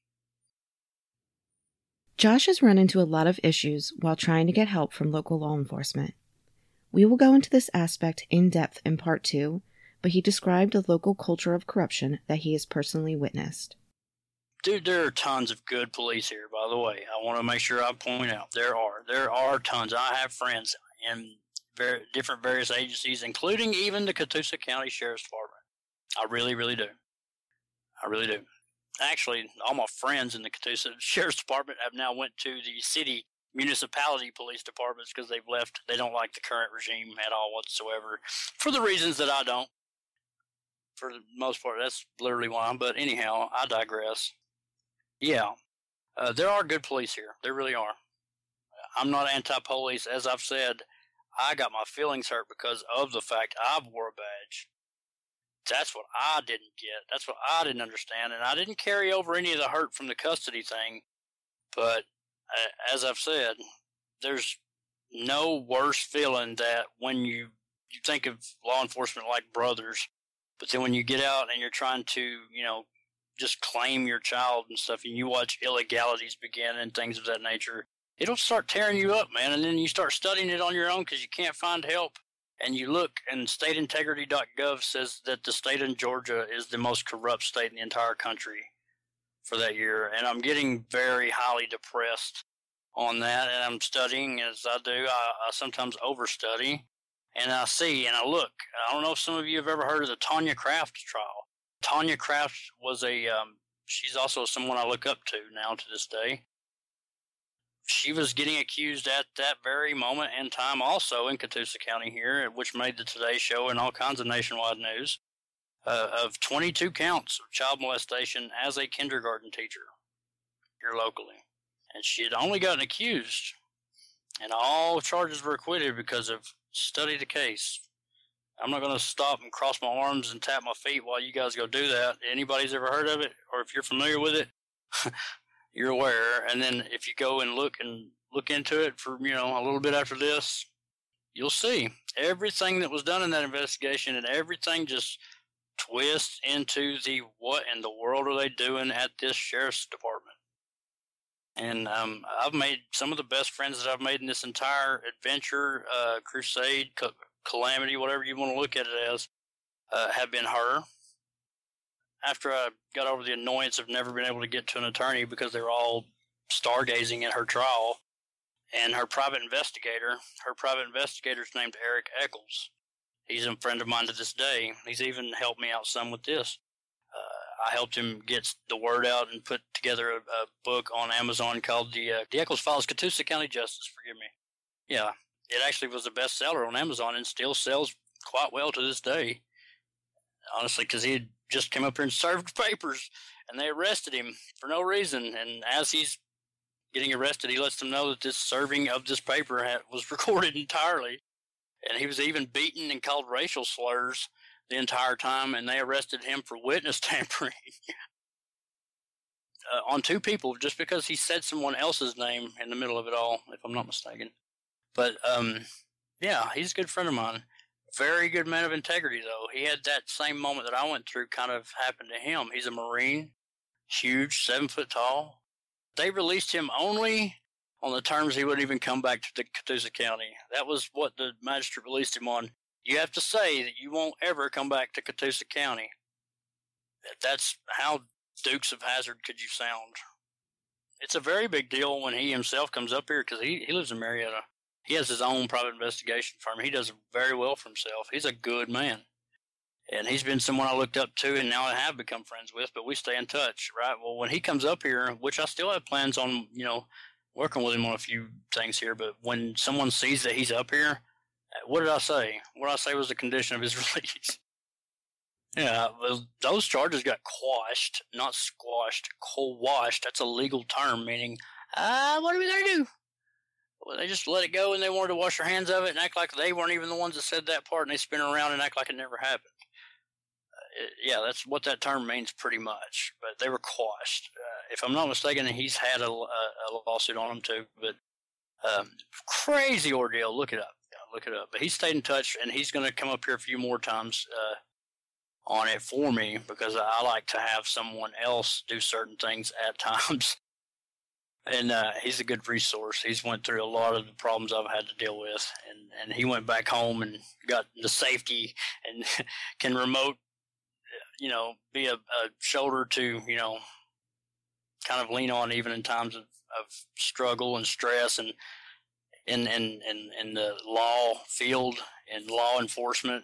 Josh has run into a lot of issues while trying to get help from local law enforcement. We will go into this aspect in depth in part two, but he described the local culture of corruption that he has personally witnessed. Dude, there are tons of good police here, by the way. I want to make sure I point out there are. There are tons. I have friends in very different various agencies, including even the Catoosa County Sheriff's Department. I really, really do. I really do. Actually, all my friends in the Catoosa Sheriff's Department have now went to the city municipality police departments because they've left. They don't like the current regime at all whatsoever, for the reasons that I don't. For the most part, that's literally why. But anyhow, I digress. Yeah, uh, there are good police here. There really are. I'm not anti-police. As I've said, I got my feelings hurt because of the fact I wore a badge. That's what I didn't get. That's what I didn't understand. And I didn't carry over any of the hurt from the custody thing. But uh, as I've said, there's no worse feeling that when you, you think of law enforcement like brothers, but then when you get out and you're trying to, you know, just claim your child and stuff, and you watch illegalities begin and things of that nature, it'll start tearing you up, man. And then you start studying it on your own because you can't find help. and you look, and state integrity dot gov says that the state of Georgia is the most corrupt state in the entire country for that year. And I'm getting very highly depressed on that, and I'm studying as I do. I, I sometimes overstudy, and I see and I look. I don't know if some of you have ever heard of the Tanya Craft trial. Tanya Craft was a, um, she's also someone I look up to now to this day. She was getting accused at that very moment in time also in Catoosa County here, which made the Today Show and all kinds of nationwide news, uh, of twenty-two counts of child molestation as a kindergarten teacher here locally. And she had only gotten accused, and all charges were acquitted because of study the case. I'm not going to stop and cross my arms and tap my feet while you guys go do that. Anybody's ever heard of it, or if you're familiar with it, you're aware. And then if you go and look and look into it for, you know, a little bit after this, you'll see everything that was done in that investigation, and everything just twists into the what in the world are they doing at this sheriff's department. And um, I've made some of the best friends that I've made in this entire adventure, uh, crusade, ca- calamity, whatever you want to look at it as, uh, have been her. After I got over the annoyance of never being able to get to an attorney because they were all stargazing at her trial, and her private investigator, her private investigator's named Eric Eccles. He's a friend of mine to this day. He's even helped me out some with this. Uh, I helped him get the word out and put together a, a book on Amazon called the, uh, the Eccles Files, Catoosa County Justice, forgive me. Yeah, it actually was a bestseller on Amazon and still sells quite well to this day. Honestly, because he had just came up here and served papers, and they arrested him for no reason. And as he's getting arrested, he lets them know that this serving of this paper had, was recorded entirely. And he was even beaten and called racial slurs the entire time, and they arrested him for witness tampering uh, on two people just because he said someone else's name in the middle of it all, if I'm not mistaken. But, um, yeah, he's a good friend of mine. Very good man of integrity, though. He had that same moment that I went through kind of happen to him. He's a Marine, huge, seven foot tall. They released him only on the terms he wouldn't even come back to the Catoosa County. That was what the magistrate released him on. You have to say that you won't ever come back to Catoosa County. That's how Dukes of Hazzard could you sound. It's a very big deal when he himself comes up here because he, he lives in Marietta. He has his own private investigation firm. He does very well for himself. He's a good man. And he's been someone I looked up to and now I have become friends with, but we stay in touch, right? Well, when he comes up here, which I still have plans on, you know, working with him on a few things here, but when someone sees that he's up here, what did I say? What I say was the condition of his release. Yeah, well, those charges got quashed, not squashed, quashed. That's a legal term, meaning, uh, what are we going to do? Well, they just let it go and they wanted to wash their hands of it and act like they weren't even the ones that said that part, and they spin around and act like it never happened. Uh, it, yeah, that's what that term means pretty much, but they were quashed. Uh, if I'm not mistaken, he's had a, a, a lawsuit on him too, but um, crazy ordeal. Look it up. Yeah, look it up. But he stayed in touch, and he's going to come up here a few more times uh, on it for me because I like to have someone else do certain things at times. And uh, he's a good resource. He's went through a lot of the problems I've had to deal with, and, and he went back home and got the safety and can remote, you know, be a, a shoulder to, you know, kind of lean on even in times of, of struggle and stress and in, in, in, in the law field and law enforcement.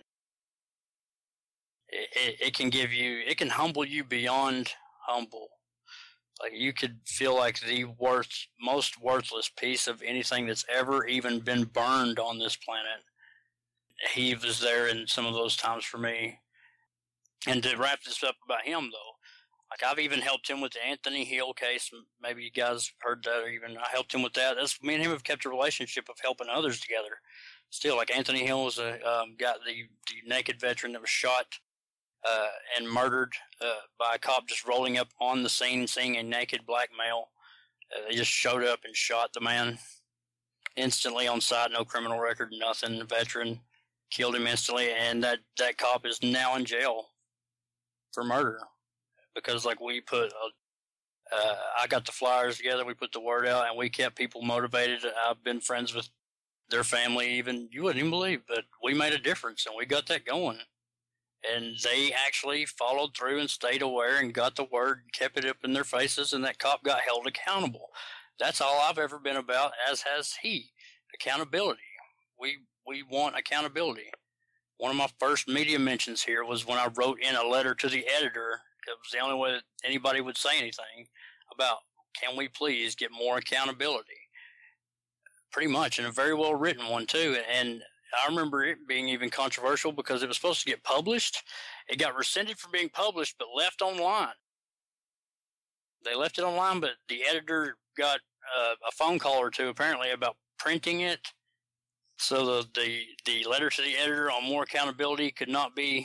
It, it, it can give you, it can humble you beyond humble. Like, you could feel like the worth, most worthless piece of anything that's ever even been burned on this planet. He was there in some of those times for me. And to wrap this up about him, though, like, I've even helped him with the Anthony Hill case. Maybe you guys heard that, or even I helped him with that. That's, me and him have kept a relationship of helping others together. Still, like, Anthony Hill was a um, got the, the naked veteran that was shot Uh, and murdered uh, by a cop just rolling up on the scene, seeing a naked black male. Uh, they just showed up and shot the man instantly on sight, no criminal record, nothing. The veteran killed him instantly, and that, that cop is now in jail for murder because, like, we put, a, uh, I got the flyers together, we put the word out, and we kept people motivated. I've been friends with their family even, you wouldn't even believe, but we made a difference and we got that going. And they actually followed through and stayed aware and got the word and kept it up in their faces, and that cop got held accountable. That's all I've ever been about, as has he. Accountability. We we want accountability. One of my first media mentions here was when I wrote in a letter to the editor. It was the only way that anybody would say anything about, can we please get more accountability? Pretty much, and a very well written one too. And I remember it being even controversial because it was supposed to get published. It got rescinded from being published, but left online. They left it online, but the editor got uh, a phone call or two apparently about printing it. So the, the, the letter to the editor on more accountability could not be.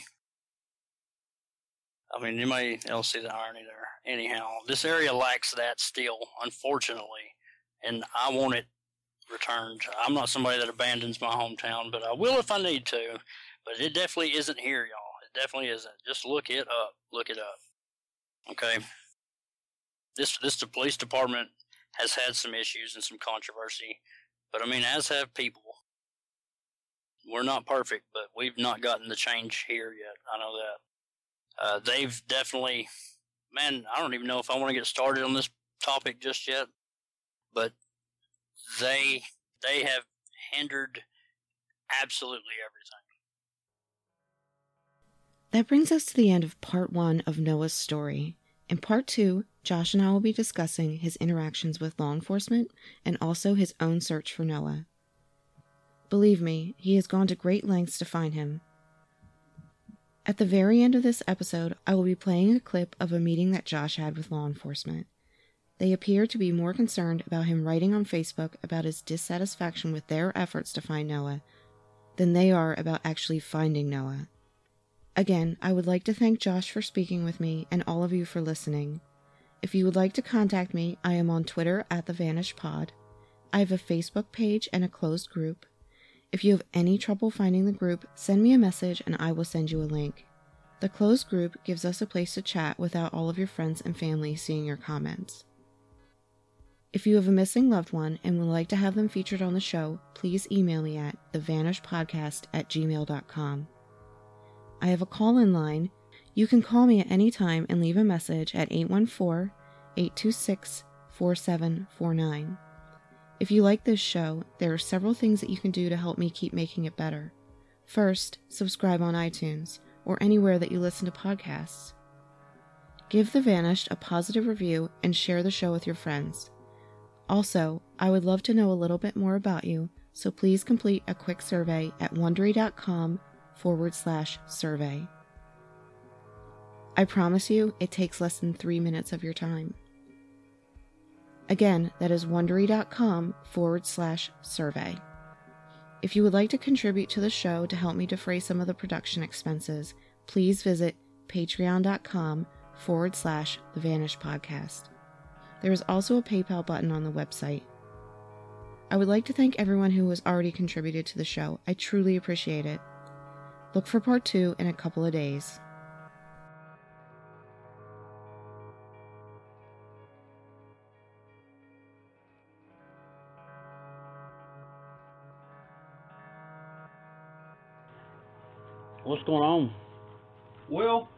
I mean, you may else see the irony there. Anyhow, this area lacks that still, unfortunately, and I want it returned. I'm not somebody that abandons my hometown, but I will if I need to. But it definitely isn't here, y'all. It definitely isn't. Just look it up. Look it up. Okay. This this the police department has had some issues and some controversy, but I mean, as have people. We're not perfect, but we've not gotten the change here yet. I know that. Uh, they've definitely, man, I don't even know if I want to get started on this topic just yet, but they they have hindered absolutely everything. That brings us to the end of part one of Noah's story. In part two, Josh and I will be discussing his interactions with law enforcement and also his own search for Noah. Believe me, he has gone to great lengths to find him. At the very end of this episode, I will be playing a clip of a meeting that Josh had with law enforcement. They appear to be more concerned about him writing on Facebook about his dissatisfaction with their efforts to find Noah than they are about actually finding Noah. Again, I would like to thank Josh for speaking with me and all of you for listening. If you would like to contact me, I am on Twitter at The Vanished Pod. I have a Facebook page and a closed group. If you have any trouble finding the group, send me a message and I will send you a link. The closed group gives us a place to chat without all of your friends and family seeing your comments. If you have a missing loved one and would like to have them featured on the show, please email me at the vanished podcast at gmail dot com. I have a call-in line. You can call me at any time and leave a message at eight one four, eight two six, four seven four nine. If you like this show, there are several things that you can do to help me keep making it better. First, subscribe on iTunes or anywhere that you listen to podcasts. Give The Vanished a positive review and share the show with your friends. Also, I would love to know a little bit more about you, so please complete a quick survey at wondery.com forward slash survey. I promise you, it takes less than three minutes of your time. Again, that is wondery.com forward slash survey. If you would like to contribute to the show to help me defray some of the production expenses, please visit patreon.com forward slash the Vanished Podcast. There is also a PayPal button on the website. I would like to thank everyone who has already contributed to the show. I truly appreciate it. Look for part two in a couple of days. What's going on? Well,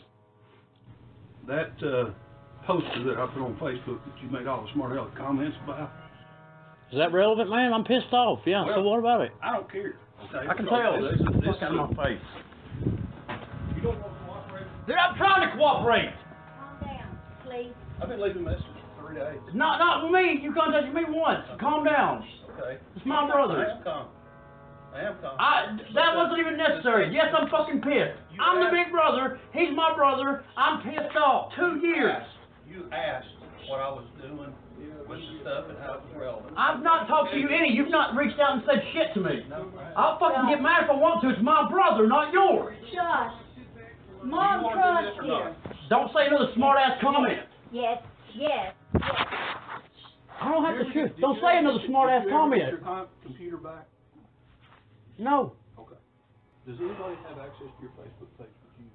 that uh, poster that I put on Facebook that you made all the smart aleck comments about. Is that relevant, man? I'm pissed off. Yeah, Well, so what about it? I don't care. Okay, I can because tell. This, This, this, fuck out of my face. You don't want to cooperate? Dude, I'm trying to cooperate. Calm down, please. I've been leaving messages for three days. Not, not with me. You contacted me once. Calm down. Okay. It's my brother. I am calm. I am calm. I, that wasn't even necessary. Yes, I'm fucking pissed. You I'm the asked- big brother. He's my brother. I'm pissed off. Two years. You asked what I was doing with the stuff and how it was relevant. I've not talked to you any. You've not reached out and said shit to me. No, I'll fucking get mad if I want to. It's my brother, not yours. Josh, Do you Mom want to do Trust this or here. not? Don't say another smart ass comment. Yes, yes, yes. I don't have to Did you- shoot. did Don't you say ever- another smart ass did you ever get comment. your com- computer back? No. Okay. Does anybody have access to your Facebook page but you?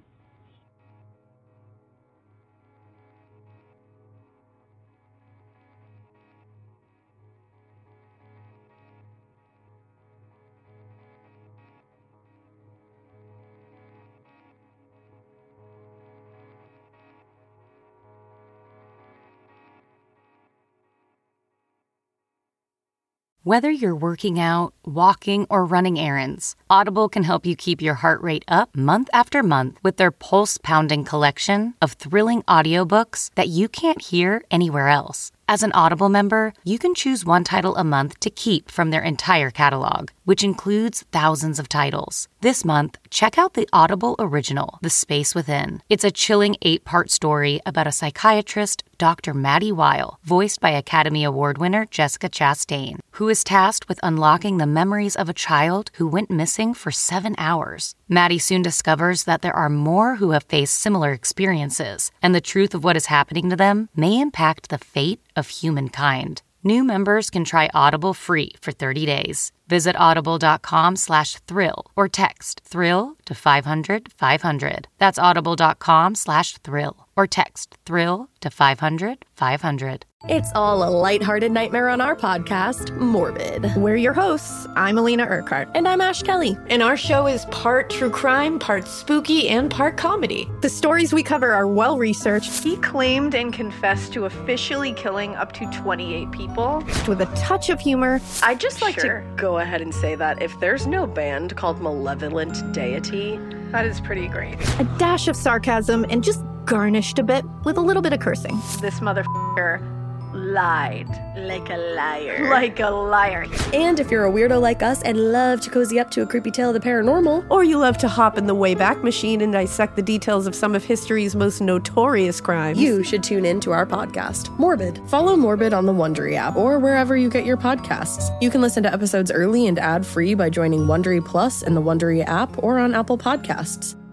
Whether you're working out, walking, or running errands, Audible can help you keep your heart rate up month after month with their pulse-pounding collection of thrilling audiobooks that you can't hear anywhere else. As an Audible member, you can choose one title a month to keep from their entire catalog, which includes thousands of titles. This month, check out the Audible original, The Space Within. It's a chilling eight-part story about a psychiatrist, Doctor Maddie Weil, voiced by Academy Award winner Jessica Chastain, who is tasked with unlocking the memories of a child who went missing for seven hours. Maddie soon discovers that there are more who have faced similar experiences, and the truth of what is happening to them may impact the fate of humankind. New members can try Audible free for thirty days. Visit audible.com slash thrill or text thrill to five hundred five hundred. That's audible.com slash thrill or text thrill to five hundred five hundred. It's all a lighthearted nightmare on our podcast, Morbid. We're your hosts. I'm Alina Urquhart. And I'm Ash Kelly. And our show is part true crime, part spooky, and part comedy. The stories we cover are well-researched. He claimed and confessed to officially killing up to twenty-eight people. With a touch of humor. I'd just like sure. to go ahead and say that if there's no band called Malevolent Deity, that is pretty great. A dash of sarcasm and just garnished a bit with a little bit of cursing. This motherfucker lied. Like a liar. Like a liar. And if you're a weirdo like us and love to cozy up to a creepy tale of the paranormal, or you love to hop in the Wayback Machine and dissect the details of some of history's most notorious crimes, you should tune in to our podcast, Morbid. Follow Morbid on the Wondery app or wherever you get your podcasts. You can listen to episodes early and ad-free by joining Wondery Plus in the Wondery app or on Apple Podcasts.